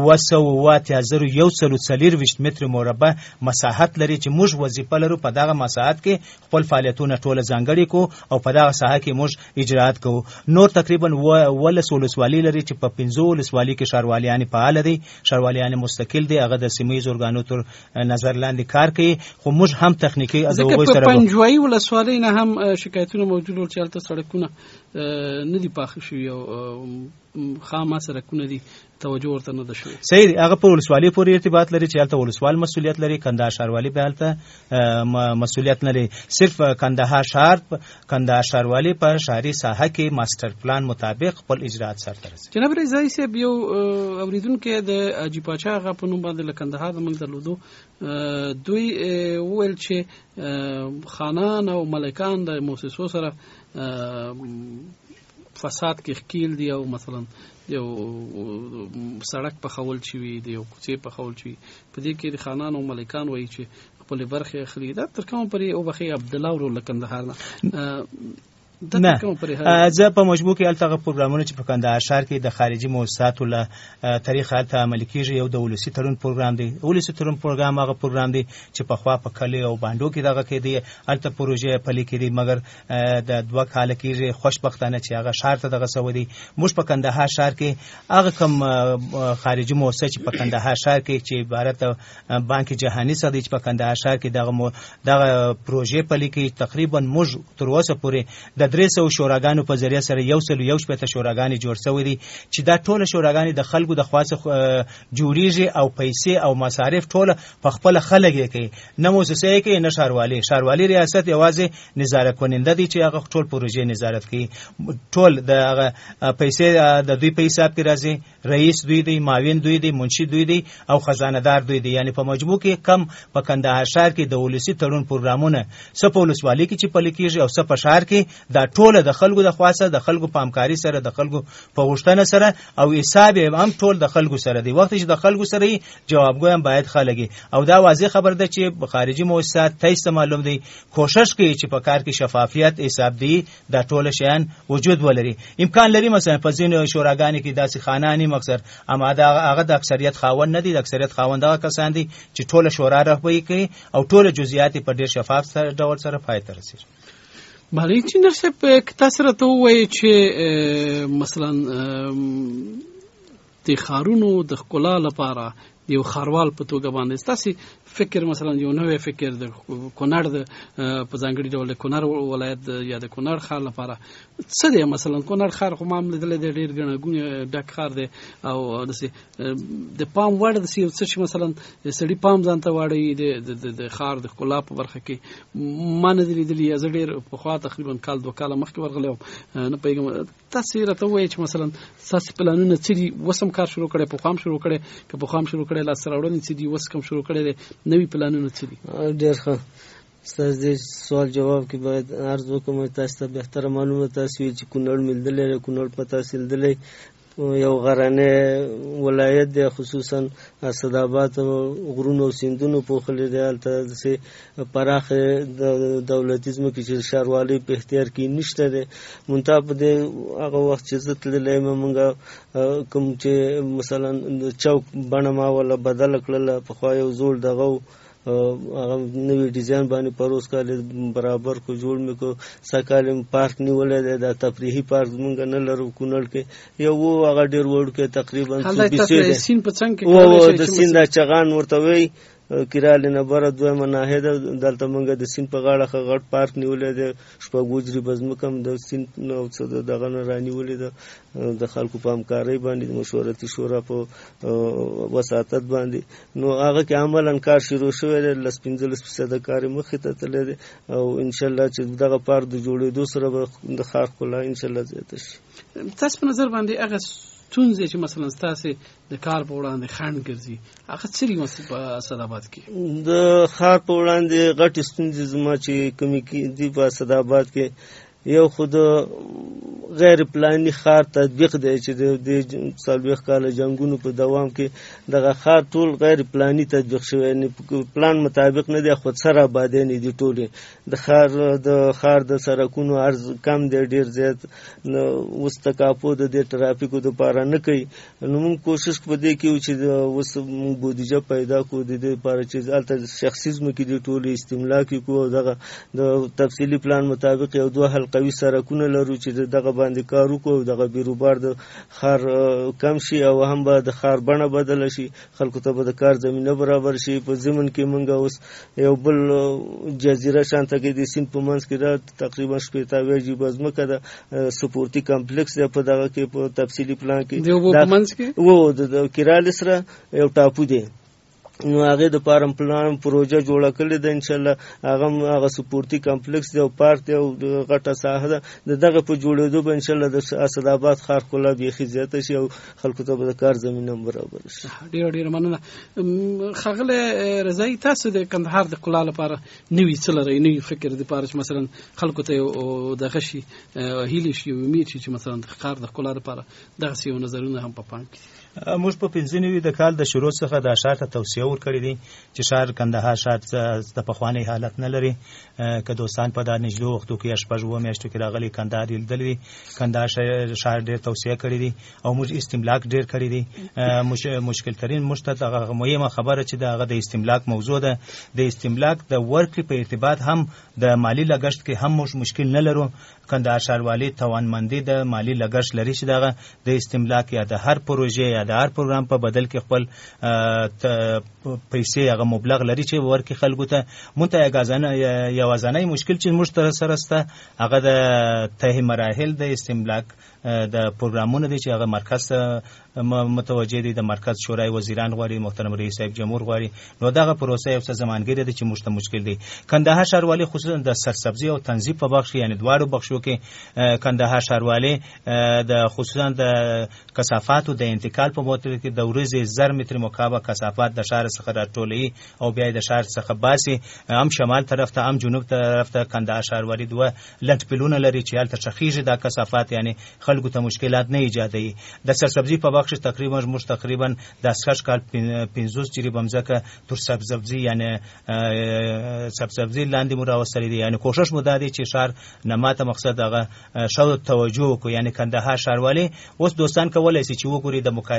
98140 متر مربع مساحت لري چې موږ وظیفه لرو په دغه مساحت کې خپل فعالیتونه ټول ځانګړي کو او په دغه ساحه کې موږ اجرات کوو. نور تقریبا ولسوالۍ لري چې په 15 ولسوالۍ کې ښارواليان فعال دي، ښارواليان مستقل دي، هغه د سیمې ارګانو تر نظر لاندې کار کوي. خو موږ هم تخنیکی ادوبوي سره په پنځوي ولسوالۍ نه هم شکایتونه موجود ول چې البته سړکونه نه دي پاخه شوي او خامه سړکونه دي توجه ورته نه ده شوې. صحیح دی. هغه په ولسوالۍ پورې ارتباط لري چې هلته ولسوال مسؤلیت لري، کندهار ښاروالي به هلته مسؤلیت نه لري. صرف کندهار ښاروالي په ښاري ساحه کې ماستر پلان مطابق خپل اجرات سرته رسوي. جناب رضایي صاحب یو اوریدونکي د حاجي پاچا هغه په نوم باندې له کندهار موږ درلودو، دوی وویل چې خانان او ملکان د موسسو سره فساد کې ښکیل دي او مثلا یو سړک په خول شوی دی یو کوڅې په خول شوی په دې کې د خانان او ملکان وایي چې خپل برخه اخلي. دا تر کومه پورې او بخي عبد الله ورو لکندهار نه نه زه په مجموع کې الته پروګرامونه چې په کندهار ښار کې د خارجي مؤسساتو له طریقه ته عملي کیږي. یو د ولسی تړون پروګرام دی. ولسی تړون پروګرام هغه پروګرام دی چې په خوا په کلی او باندو کې دغه کې دی الته پروژې پلي کړي مګر د 2 کال کېږي خوشبختانه چې هغه ښار ته دغه سوي دي. موږ په کندهار ښار کې هغه کوم خارجي مؤسسه چې په کندهار ښار کې چې عبارت بانک جهاني څخه دی چې په کندهار ښار کې دغه پروژې پلي کړي تقریبا موږ تر اوسه پورې د 300 شوراګانو په ذریعہ سره 111 شوراګانې جوړ شوې دي چې دا ټول شوراګانې د خلکو د خواص جوړیږي او پیسې او مصارف ټول په خپل خلک کوي، نه موسسه کوي نه ښاروالي ریاست یوازې نظارت کننده دي چې هغه ټول پروژې نظارت کوي. ټول د پیسې د دوی په حساب کې راځي، رئیس دوی دی، معاون دوی دی، منشي دوی دی او خزانه دار دوی دی. یعنی په مجموع کې کم په کندهار ښار کې د ولسی تړون پروګرامونه څه په ولسوالۍ کې چې پلي کېږي او څه په ښار کې دا ټول د خلکو د خواسته د خلکو په همکاري سره د خلکو په غوښتنه سره او حساب هم ټول د خلکو سره دی. وخت چې د خلکو سره جوابګوی هم باید خلګي او دا واضح خبر ده چې خارجي مؤسسات تاسو معلوم دی کوشش کوي چې په کار کې شفافیت حساب دی دا ټول شیان وجود ولري. امکان لري مثلا په ځینو شوراګانو کې داسې خانانی مقصر اما دا هغه د اکثریت خاوند نه دي، د اکثریت خاوندان کسان دي چې ټول شورا رهبري کوي او ټول جزئیات په ډیر شفاف ډول سره پای ته رسیږي. بله انجینر صاحب تاسو راته ووایئ چې مثلا د ښارونو د ښکلا لپاره د یو ښاروال په توګه باندې ستاسې فکر مثلا یو نوی فکر د کونړ د په ځانګړي ډول د کونړ ولایت یا د کونړ ښار لپاره څه دی؟ مثلا کونړ ښار خو ما هم لیدلی دی ډېر ګڼه ګوڼې ډک ښار دی او داسې د پام وړ داسې یو څه چې مثلا سړي پام ځان ته واړوي د ښار د ښکلا په برخه کې ما نه دي لیدلي. زه ډېر پخوا تقریبا کال 2 کاله مخکې ورغلی وم نه پوهېږم. تاسې راته ووایئ چې مثلا ستاسې پلانونه څه دي؟ اوس هم کار شروع کړی، پخوا هم شروع کړی، که پخوا هم شروع کړی لاسته راوړنې څه دي، اوس کوم شروع کړی دی، نوي پلانونه څه دي؟ ډېر ښه. ستاسو دې سوال جواب کې باید عرض وکړم تاسو ته بهتره معلومه تاسو وي چې کونړ مې لیدلی دی. کونړ په تاسو لیدلی یو غرنی ولایت دی، خصوصا اسداباد غرونو او سیندونو پوښلی دی. هلته داسې پراخې دولتي ځمکې چې ښاروالۍ په اختیار کې نشته دی. منتها په دې هغه وخت چې زه تللی یم موږ کوم چې مثلا چوک بڼه ما وله بدله کړله. پخوا یو زوړ دغه هغه نوی ډیزاین باندې پروس کال برابر کو جوړ مې کو. سکال پارک نیولې ده، د تفریحي پارک مونږ نه لرو کونړ کې. یو هغه ډیر وړ کې تقریبا د سین په څنګ کې د سین د چغان ورته وی کیرال نه بره دویمه ناحیه ده. دلته مونږ د سین په غاړه غټ پارک نیولې ده. شپږوجري بزمکم د سین نو څه دغه نه رانیولې ده. د خلکو په همکارۍ باندې د مشورتي شورا په وساطت باندې نو هغه کې عملاً کار شروع شوی دی. 15% کار مخې ته تللی دی او انشاءالله چې دغه پارک د جوړېدو سره به د ښار ښکلا انشاءالله زیاته شي. تاسو په نظر باندې هغه ستونزې چې مثلا ستاسې د کار په وړاندې خنډ ګرځي هغه څه دي په اسداباد کې؟ د ښار په وړاندې غټې ستونزې زما چې کومې دي په اسداباد کې، یو خو د غیر پلاني ښار تطبیق دی چې د 40 کاله جنګونو په دوام کې دغه ښار ټول غیر پلاني تطبیق شوی، یعنې پلان مطابق نه دی، خودسر آبادۍ نه دي ټولې. د ښار د سړکونو عرض کم دی ډېر زیات. اوس تکاپو د دې ټرافیکو دپاره نه کوي. نو موږ کوشش په دې کې وو چې اوس موږ بودیجه پیدا کړو د دې لپاره چې هلته شخصي ځمکې دي ټولې استملاک کړو او دغه د تفصیلي پلان مطابق یو 2 حلقوي سړکونه لرو چې دغه باندې کار وکړو. دغه بیروبار د ښار کم شي او هم به د ښار بڼه بدله شي، خلکو ته به د کار زمینه برابر شي. په ضمن کې موږ اوس یو بل جزیره شانته کې د سیند په منځ کې دا تقریبا 80 جیبه ځمکه ده، سپورتي کمپلیکس دی. په دغه کې په تفصیلي پلان کې د کیرال سره یو ټاپو دی. نو هغه د پارم پلان پروژه جوړه کړې ده. ان شاء الله هغه سپورتي کمپلیکس دی او پارک دی او غټه ساحه ده. دغه په جوړېدو به ان شاء الله د اسداباد ښار ښکلا بیخي زیاته شي او خلکو ته به د کار زمینه برابر شي. ډېر مننه. ښاغلی رضایي، تاسو د کندهار د ښکلا لپاره نوي څه لرئ، نوي فکر دپاره چې مثلا خلکو ته دغه شي هیلې شي، امید شي چې مثلا د ښار د ښکلا لپاره دغسې یو نظرونه هم په پام کې دي؟ موږ په 95 کال د شروع څخه د ښار ته توصیه ورکړې دي چې ښار کندهار ښار د پخوانی حالت نه لري. که دوستان په دا نږدې وختو کې 8 میاشتو کې راغلي کندهار یې لیدلی دي. کندهار ښار ډېر توصیه کړې دي او موږ استملاک ډېر کړی دي. مشکل ترین موږ ته هغه مهمه خبره چې هغه د استملاک موضوع ده. د استملاک د ورکړې په ارتباط هم د مالی لګښت کې هم موږ مشکل نه لرو. کندهار ښاروالي توانمندي د مالی لګښت لري چې دغه د استملاک یا د هر پروژې یا د هر پروګرام په بدل کې خپل پیسې هغه مبلغ لري چې ورکړي خلکو ته. مونږ یوازینی مشکل چې موږ سره شته هغه د ته مراحل د استملاک د پروګرامونو دي چې هغه مرکز متوجه دي. د مرکز شورای وزیران غواړي، محترم رئیس صاحب جمهور غواړي. نو دغه پروسه یو څه زمانګیری ده چې موږ ته مشکل دي. کندهار ښاروالي خصوصا د سرسبزي او تنظیم په بخش یعنی دواړو بخشو کې کندهار ښاروالي د خصوصا د کثافاتو د انتقال په موتر کې د ورځې 1000 متر مکعب کثافات د ښار څخه راټولوي او بیا د ښار څخه باسي، هم شمال طرف ته هم جنوب طرف ته. کندهار ښاروالي 2 لټ پلونه لري چې هلته شخیږي دا کثافات، یعنی خلکو ته مشکلات نه ایجادوي. د سرسبزي په بخش تقریبا د اسکش کال 50 جریب مځکه تر سبزي یعنی سبزي لاندې مو راوستلې دي. یعنی کوشش مو دا دی چې ښار نماته مقصد هغه شاو توجه کو. یعنی کندهار ښاروالي اوس دوستان کولای شي چې وګوري د مقایسه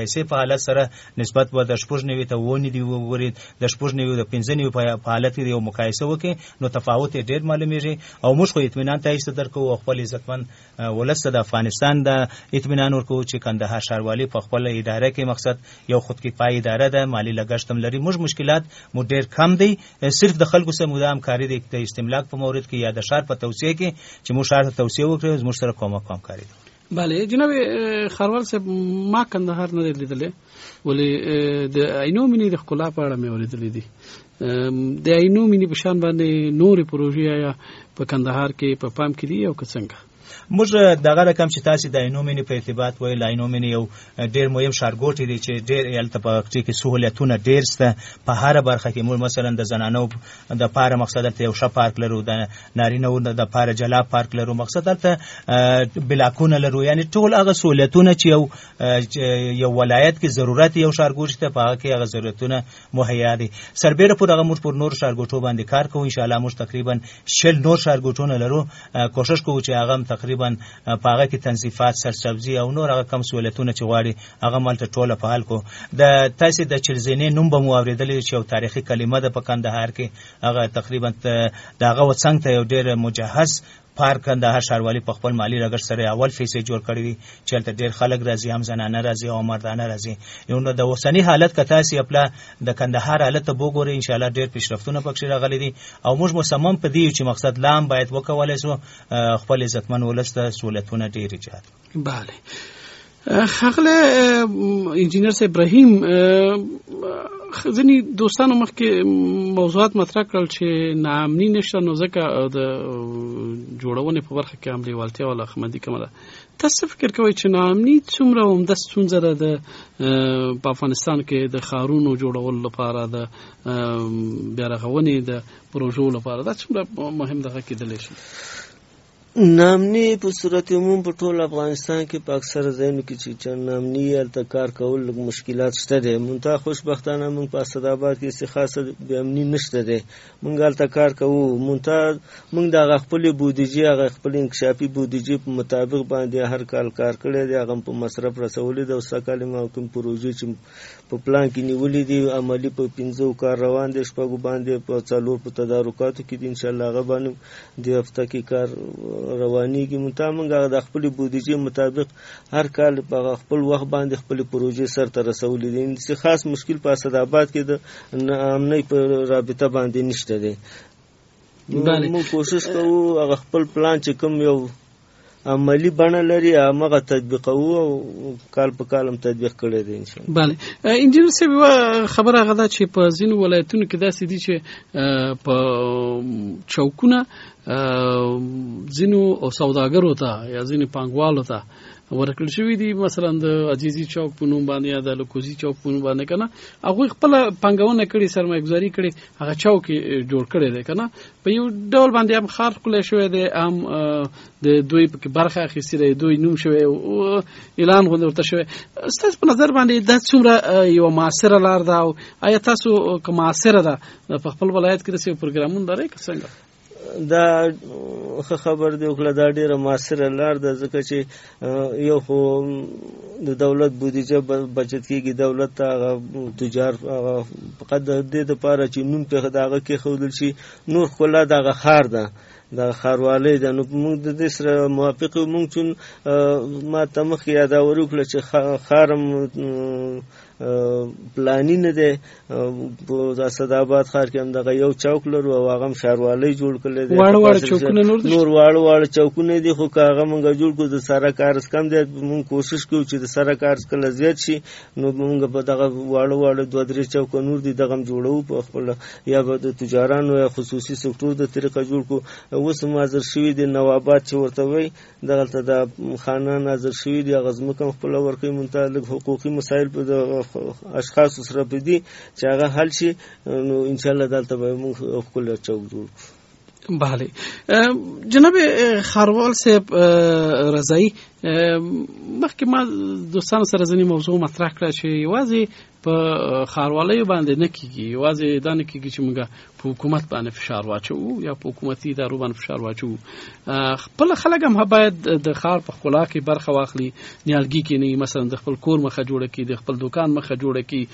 مقایسې په حالت سره نسبت به د 9 ته 9 دی وګوري د 9 د 15 په حالت کې یو مقایسه وکړي نو تفاوت ډېر معلومیږي او موږ خو اطمینان ته ایست درکو خپل عزتمن ولست د افغانستان د اطمینان ورکو چې کندهار ښاروالي په خپل اداره کې مقصد یو خودکفایي اداره ده مالی لګښت هم لري موږ مشکلات مو ډېر کم دی صرف د خلکو سره مدام کاری دی د استملاک په مورد کې یا د ښار په توسعه کې چې موږ ښار ته توسعه وکړو موږ سره کومک کاری دی بله جناب خاروال صاحب ما کندهار نه لیدلې ولې د عینو مینې د ښکلا په اړه مې اورېدلې دي د عینو مینې په شان باندې نورې پروژې یا په کندهار کې په پام کې دي او که څنګه موږ دغه رقم چې تاسو د عینو مینې په ارتباط وایي عینو مینې یو ډېر مهم ښارګوټی دی چې ډېر هلته په کې سهولتونه ډېر شته په هره برخه کې موږ مثلا د زنانو د پاره مقصد هلته یو ښه پارک لرو د نارینهو د پاره جلا پارک لرو مقصد هلته بلاکونه لرو یعنی ټول هغه سهولتونه چې یو ولایت کې ضرورت یو ښارګوټي ته په هغه کې هغه ضرورتونه مهیا دي سربیره پر هغه موږ پر نور ښارګوټو باندې کار کوو انشاءالله موږ تقریبا 60 نور ښارګوټونه لرو کوشش کوو چې هغه تقریبا په هغه کې تنظیفات سرسبزي او نور هغه کم سہولتونه چې غواړي هغه مالته ټوله فعال کو د تاسو د چلزینې نوم به مو اورېدلې چې یو تاریخي کلمه ده په کندهار کې هغه تقریبا د هغه وڅنګ ته یو ډېر مجهز پارک کندهار ښاروالي په خپل مالی لګښت سره اول فیصد جوړ کړی دی چې هلته ډېر خلک راځي هم زنانه راځي او مردانه راځي نو د اوسني حالت که تاسې خپله د کندهار حالت ته وګورئ انشاءالله ډېر پیشرفتونه پکښې راغلي دي او موږ مصمم په دې یو چې مقصد لا هم باید وکولی سو خپل عزتمن ولس ته سهولتونه ډېر ایجاد بله ښاغلی انجینر صاحب ابراهیم ځینې دوستانو مخکې موضوعات مطرح کړل چې ناامني نشته نو ځکه د جوړونې په برخه کې هم لیوالتیا او علاقمندي کمه ده تاسو فکر کوئ چې ناامني څومره عمده ستونزه ده په افغانستان کې د ښارونو جوړولو لپاره د بیارغونې د پروژو لپاره دا څومره مهم دغه کېدلی شي نامني په صورت عموم په ټول افغانستان کې په اکثر ځایونو کې چې نامني هلته کار کول لږ مشکلات شته دی منتها خوشبختانه موږ په اسداباد کې څه خاصه بې امني نشته دی موږ هلته کار کوو منتها موږ د هغه خپلې بودیجې هغه خپل انکشافي بودیجې په مطابق باندې هر کال کار کړی دی هغه په مصرف رسولی دی او سږ کال مې کوم پروژې چې په پلان کې نیولې دي عملي په 15 کار روان دی شپږو باندې په 4 په تدارکاتو کې دي انشاءالله هغه باندې د هفته کې کار روانيږي منتها موږ د خپل بودیجې مطابق هر کال په خپل وخت باندې خپل پروژې سرته رسولې دي چې خاص مشکل په اسداباد کې د امنۍ په رابطه باندې نشته دی موږ کوشش کوو هغه خپل پلان چې کوم یو عملی بڼه لري هغه تطبیقوو او کال په کال هم تطبیق کړی دی انشاءالله بله انجینر صاحب خبره هغه ده چې په ځینو ولایتونو کې داسې دي چې په چوکونه ځینو سوداګرو ته یا ځینو پانګوالو ته ورکړل شوي دي مثلا د عزیزي چوک په نوم باندې یا د لوکوزي چوک په نوم باندې کنه هغوی خپله پانګونه کړې سرمایه‌ګذاري کړې هغه چوک جوړ کړی دی کنه په یو ډول باندې هم ښار ښکلی شوی دی هم د دوی پکې برخه اخیستې دی دوی نوم شوی اعلان غوندې ورته شوی ستاسو په نظر باندې دا څومره یوه معاصره لار ده او آیا تاسو که معاصره ده په خپل ولایت کې داسې پروګرامونه لرئ که څنګه دا ښه خبر دی وکړه دا ډېره معاصره لار ده ځکه چې یو خو د دولت بودیجه بچت کېږي دولت ته هغه تجار هغه فقط د دې دپاره چې نوم پرې د هغه کېښودل شي نور ښکلا د هغه ښار ده د ښاروالۍ ده نو موږ د دې سره موافق یو موږ چون ما ته مخکې یاداور وکړه چې ښار هم پلاني نه دی په اسداباد ښار کې هم دغه یو چوک لرو او هغه هم ښاروالۍ جوړ کړی دی نور واړه چوکونه دي خو که هغه موږ جوړ کړو د سړک عرض کم دی موږ کوشش کوو چې د سړک عرض کله زیات شي نو موږ په دغه واړه 2-3 چوکه نور دي دغه هم جوړوو په خپله یا به د تجارانو یا خصوصي سکتور د طریقه جوړ کړو اوس هم حاضر شوي دي نوابات چې ورته وایي دغلته د خانان حاضر شوي دي هغه ځمکه هم خپله ورکوي منتها لږ حقوقي مسایل په د اشخاصو سره په دي چې هغه حل شي نو انشاءالله دلته به موږ ښکلی چوک جوړ کړو بله جناب خاروال صاحب رضایی مخکې ما دوستانو سره ځینې موضوع مطرح کړه چې یوازې په ښاروالۍ باندې نه کیږي، یوازې دا نه کیږي چې موږ په حکومت باندې فشار واچوو یا په حکومتي ادارو باندې فشار واچوو. خپل خلک هم باید د ښار په ښکلا کې برخه واخلي، نیالګي کېني، مثلا د خپل کور مخه جوړه کړي، د خپل دوکان مخه جوړه کړي.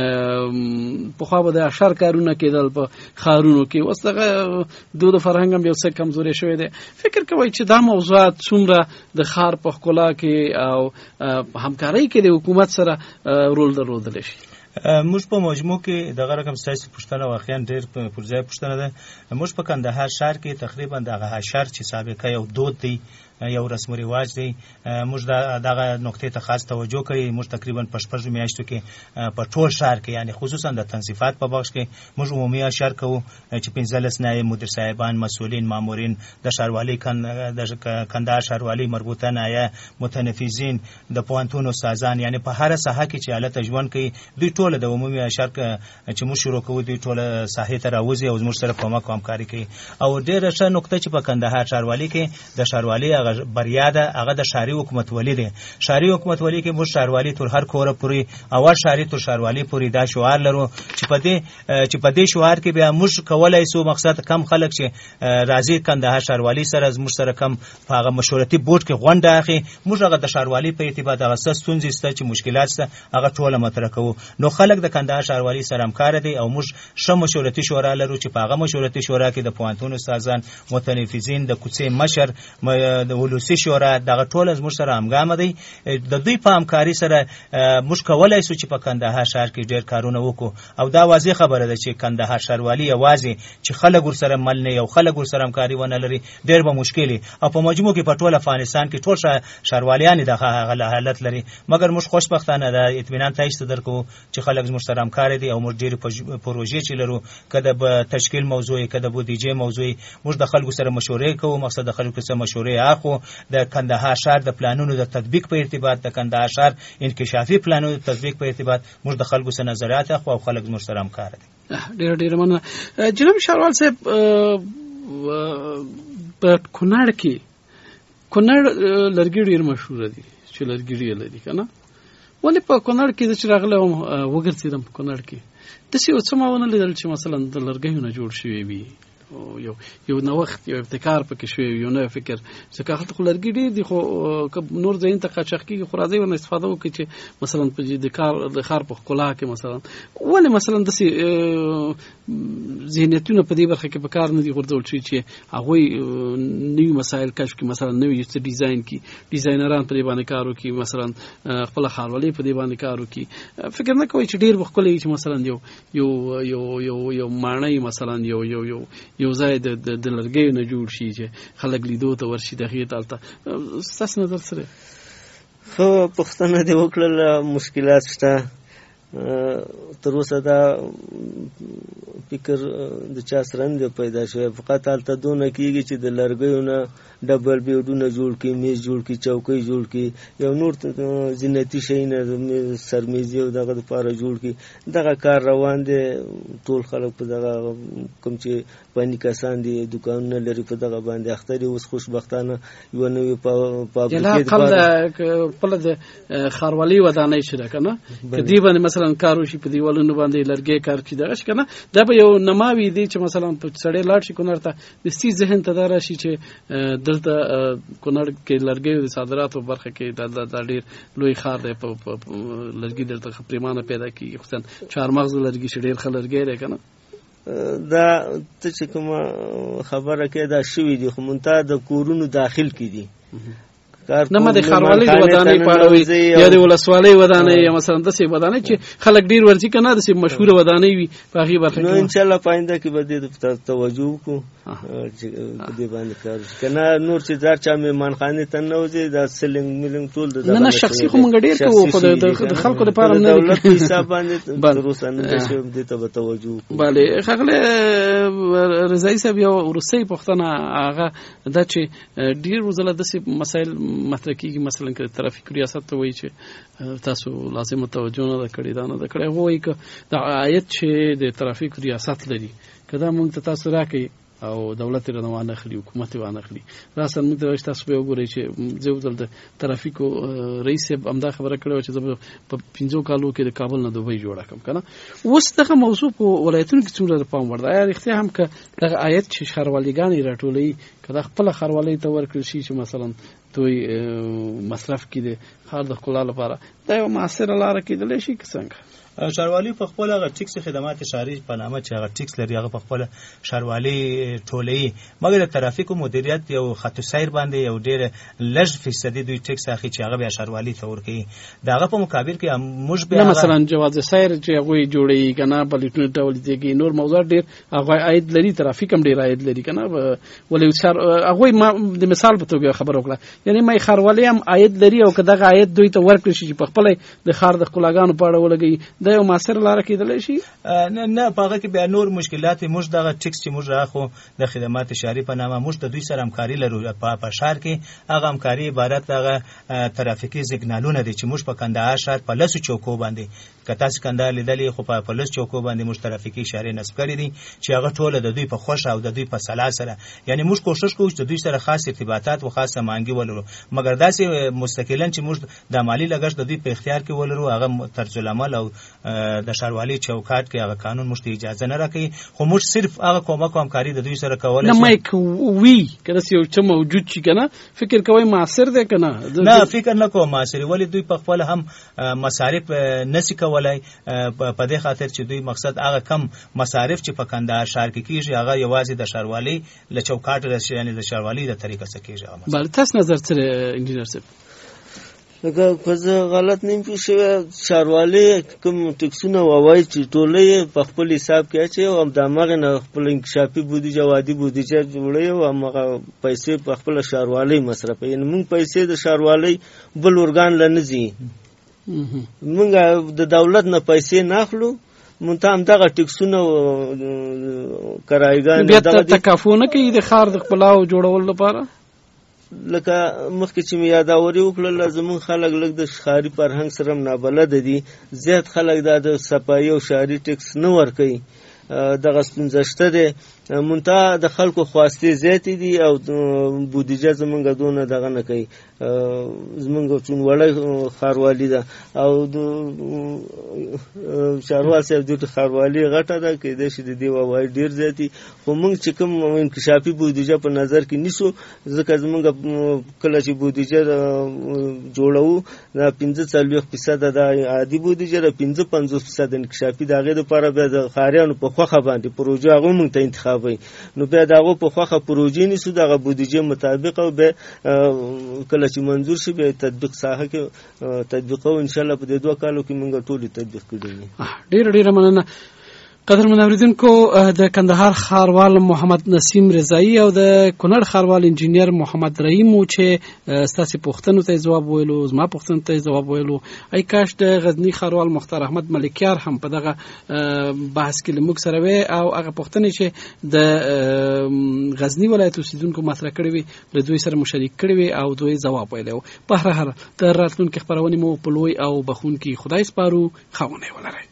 پخوا به د اشر کارونه کېدل په ښارونو کې، اوس دغه دود فرهنګ هم یو څه کمزوری شوی دی. فکر کوئ چې دا موضوعات څومره د ښار په ښکلا کې او همکارۍ کې د حکومت سره رول درلودلی شي؟ موږ په مجموع کې دغه رقم ستاسو پوښتنه واقعا ډېر پر ځای پوښتنه ده. موږ په کندهار ښار کې تقریبا دغه اشر چې سابقه یو دود دی، یو رسم و رواج دی، موږ دغه نقطې ته خاص توجه کوي. موږ تقریبا په شپږو میاشتو کې په ټول ښار کې، یعنی خصوصا د تنظیفات په بخش کې موږ عمومي اشر کوو چې 15 نایب مدیر صاحبان، مسؤلین، مامورین د ښاروالۍ د کندهار ښاروالۍ مربوطه نایه، متنفذین، د پوهنتون استادان، یعنی په هر ساحه کې چې حالت ژوند کوي دوی ټول د عمومي اشر چې موږ شروع کوو دوی ټول ساحې ته راوځي او موږ سره کومک او همکاري کوي. او ډېره ښه نقطه چې په کندهار ښاروالۍ کې د ښاروالۍ بریا ده هغه د ښاري حکومتولي دی. ښاري حکومتولي کې موږ ښاروالي تر هر کوره پورې اول ښاري تر ښاروالي پورې دا شعار لرو چې په دې شعار کې بیا موږ کولای سو مقصد کم خلک چې راځي کندهار ښاروالي سره موږ سره کم په هغه مشورتي بورډ کې غونډه اخلي، موږ هغه د ښاروالي په ارتباط هغه ستونزې شته چې مشکلات شته هغه ټوله مطرح کوو. نو خلک د کندهار ښاروالي سره همکار دي او موږ ښه مشورتي شورا لرو چې په هغه مشورتي شورا کې د پوهنتون استادان، متنفذین، د کوڅې مشر، د ولسی شورا، دغه ټول زموږ سره همګامه دی. د دوی په همکاري سره موږ کولای سو چې په کندهار ښار کې ډېر کارونه وکړو. او دا واضح خبره ده چې کندهار ښاروالي یوازې چې خلک ورسره مل نه یو خلک ورسره همکاري ونه لري ډېر به مشکل او په مجموع کې په ټول افغانستان کې ټول ښارواليان دغه حالت لري. مګر موږ خوشبختانه د اطمینان تایید درکو چې خلک زموږ سره همکار دي او موږ ډېر پروژې چې لرو، کله به تشکیل موضوع، کله بودیجه موضوع، موږ د خلکو سره مشورې کوو. مقصد د خلکو سره مشورې اخو د کندهار ښار د پلانونو د تطبیق په ارتباط، د کندهار ښار انکشافي پلانونو د تطبیق په ارتباط موږ د خلکو سره نظریات اخو او خلک زموږ سره همکار دي. ډېر مننه. جناب شاروال صاحب، په کونړ کې لرګي ډېر مشهور دي چې لرګي لري که نه؟ ولې په کونړ کې چې راغلی وم وګرځېدم په کونړ کې داسې یو څه ما ونه لیدل چې مثلا د لرګیو نه جوړ شوي وي، یو نوښت، یو ابتکار پکې شوی، یو نوی فکر. ځکه هلته خو لرګي ډېر دي، خو که نور ځایونو ته قاچاق کېږي خو راځئ ورنه استفاده وکړئ چې مثلا په د ښار په ښکلا کې مثلا ولې مثلا داسې ذهنیتونه په دې برخه کې په کار نه دي غورځول شوي چې هغوی نوي مسایل کشف کړي، مثلا نوي څه ډیزاین کړي، ډیزاینران په دې باندې کار وکړي، مثلا خپله ښاروالۍ په دې باندې کار وکړي. فکر نه کوئ چې ډېر به ښکلی وي چې مثلا یو ماڼۍ مثلا یو ځای د لرګیو نه جوړ شي چې خلک لیدو ته ورشي دغې دلته؟ ستاسو نظر سره خو پوښتنه دې وکړله، مشکلات شته. تر اوسه دا فکر د چا سره نه دی پیدا شوی، فقط هلته دونه کېږي چې د لرګیو نه ډبل بیډونه جوړ کړي، میز جوړ کړي، چوکۍ جوړ کړي، یو نور زینتي شیونه سرمیزي او دغه دپاره جوړ کړي. دغه کار روان دی. ټول خلک په دغه کوم چې فني کسان دي دوکانونه لري په دغه باندې اخته دي. اوس خوشبختانه یوه نوې فابریکې خپله د ښاروالۍ ودانۍ چې ده که نه، که دې باندې مثلا کار وشي په دیوالونو باندې لرګی کار چې دغه شي که نه، دا به یو نماوي دی چې مثلا سړی لاړ شي کونړ ته دستي ذهن ته دا راشي چې دلته کونړ کې لرګیو د صادراتو برخه کې دا ډېر لوی ښار دی، په لرګي دلته پریمانه پیدا کېږي، خصوصا چهارمغز لرګي چې ډېر ښه لرګی دی که نه. دا ته چې کومه خبره کې دا شوي دي خو منتها د کورونو داخل کې دي. نه ما د ښاروالۍ د ودانۍ په اړه وي یا د ولسوالۍ ودانۍ یا مثلا داسې ودانۍ چې خلک ډېر ورځي که نه، داسې مشهوره ودانۍ وي په هغې برخه کې. نو انشاءالله په آینده کې به دې توجه وکړو چې په دې باندې کار وشي که نه. نور چې دا چا مېهمانخانې ته نه وځي دا سلنګ ملنګ ټول نه شخصي خو موږ ډېر کوو، خو د خلکو دپاره نه دولت په حساب باندې تر اوسه نه دی شوی، دې ته به توجه وکړو. بلې ښاغلی رضایي صاحب، یو وروستۍ پوښتنه هغه دا چې ډېر ځله داسې مسایل مطرح کېږي، مثلا که ترافیک ریاست ته وایي چې تاسو لازمه توجه نه ده کړې، دا نه ده کړې، هغه وایي که د عاید چې د ترافیک ریاست لري که دا موږ ته تاسو راکړئ او دولت یې رانه وانه اخلي، حکومت یې وانه اخلي. راسره موږ ته تاسو به وګورئ چې زه ځل د ترافیکو رئیس صاحب همدا خبره کړې وه چې زه په 5 کالو کې د کابل نه دوبۍ جوړه کړم که نه. اوس دغه موضوع په ولایتونو کې څومره د پام وړ ده؟ آیا رښتیا هم که دغه عاید چې ښاروالګانې راټولوي که دا خپله ښاروالۍ ته ورکړل شي چې مثلا دوی مصرف کړي د ښار د ښکلا لپاره، دا یوه مؤثره لاره کېدلی شي که څنګه؟ ښاروالي په خپل هغه ټیکس خدمات ښاري په نامه چې هغه ټیکس لري هغه په خپل ښاروالي ټولوي، مګر د ترافیکو مدیریت یو خط سیر باندې یو ډېر لږ فیصدي دوی ټیکس اخلي چې هغه بیا ښاروالي ته ورکوي. د هغه په مقابل کې موږ بیا مثلا جواز سیر چې هغوی جوړوي که نه، پلیټونه تولیدېږي، نور موضوعات ډېر هغوی عاید لري، ترافیک هم ډېر عاید لري که نه. ولې هغوی ما د مثال په توګه خبره وکړه، یعنې ما ښاروالي هم عاید لري او که دغه عاید دوی ته ورکړل شي چې په خپله د ښار د ښکلاګانو په اړه ولګوي، دا یو مؤثره لاره کېدلی شي؟ نه، په هغه کې بیا نور مشکلات. موږ دغه ټیکس چې موږ راخو د خدمات ښاري په نامه موږ د دوی سره همکاري لرو. په ښار کې هغه همکاري عبارت هغه ترافیکي سیګنالونه دي چې موږ په کندهار ښار په 10 چوکو باندې، که تاسو کندهار لیدلې خو په 10 چوکو باندې موږ ترافیکي اشارې نصب کړي دي چې هغه ټوله د دوی په خوښه او د دوی په صلاح سره، یعنی موږ کوشش کوو چې د دوی سره خاص ارتباطات او خاصه مانګي ولرو، مګر داسې مستقلاً چې موږ د مالی لګښت د دوی په اختیار کې ولرو، هغه طرز العمل او د ښاروالي چوکاټ کې هغه قانون موږ ته اجازه نه راکوي. خو موږ صرف هغه کومک او همکاري د دوی سره کولای شو. نه مایک وی که داسې یو څه موجود شي که نه، فکر کوئ مؤثر دی که نه؟ نه، فکر نه کوم مؤثر. ولې دوی په خپل هم مصارف نشي کولای، په دې خاطر چې دوی مقصد هغه کم مصارف چې په کندهار ښار کې کیږي هغه یوازې د ښاروالۍ له چوکاټ یعنې د ښاروالۍ د طریقه څخه کیږي. بله، تاسو نظر څه دی انجینر صاحب؟ لکه که زه غلط نیم پوه شوی، ښاروالۍ کوم ټکسونه ووایي چې ټوله یې په خپل حساب کې اچوي او همدغه نه خپل انکشافي بودیجه او عادي بودیجه جوړوي او همغه پیسې په خپله ښاروالۍ مصرفوي. یعنې موږ پیسې د ښاروالۍ بل ارګان له نه ځي، موږ د دولت نه پیسې نه اخلو، مونږ ته همدغه ټکسونه کرایګان بیا تکافو نه کوي د ښار د ښکلا او جوړولو لپاره. لکه مخکې چې مې یاداوري وکړله، زمونږ خلک لږ د ښاري فرهنګ سره هم نابلده دي، زیات خلک دا د صفایي او ښاري ټکس نه ورکوي، دغه ستونزه شته دی. منتها د خلکو خواستې زیاتې دي او بودیجه زمونږ دونه دغه نه کوي، زمونږ چون وړه ښاروالي ده او د ښاروال صاحب د ښاروالي غټه ده، کېدای شي د دې عواید ډېر زیاتي، خو موږ چې کوم انکشافي بودیجه په نظر کې نیسو، ځکه زمونږ کله چې بودیجه جوړوو دا 45% د عادي بودیجه ده، 55% انکشافي، د هغې دپاره بیا د ښاریانو په خوښه باندې پروژه هغه موږ ته انتخابوي، نو بیا د هغو په خوښه پروژې نیسو دغه بودیجې مطابق او بیا کله چې منظور شي بیا تطبیق ساحه کې تطبیقوو. انشاءالله په دې 2 کالو کې موږ ټولې تطبیق کړي دي. ډېره مننه. قدرمن اوریدونکو، د کندهار ښاروال محمد نسیم رضایي او د کونړ ښاروال انجینیر محمد رحیم چې ستاسې پوښتنو ته ځواب ویلو، زما پوښتنو ته ځواب ویلو، ای کاش د غزني ښاروال مختار احمد ملکیار هم په دغه بحث کې له موږ سره وی او هغه پوښتنې چې د غزني ولایت اوسیدونکو مطرح کړې وي له دوی سره مشارک کړې وي او دوی ځواب ویلی و. په هر حال د راتلونکي خپرونې مو په لوی او بخونکي خدای سپارو. ښه ونې ولرئ.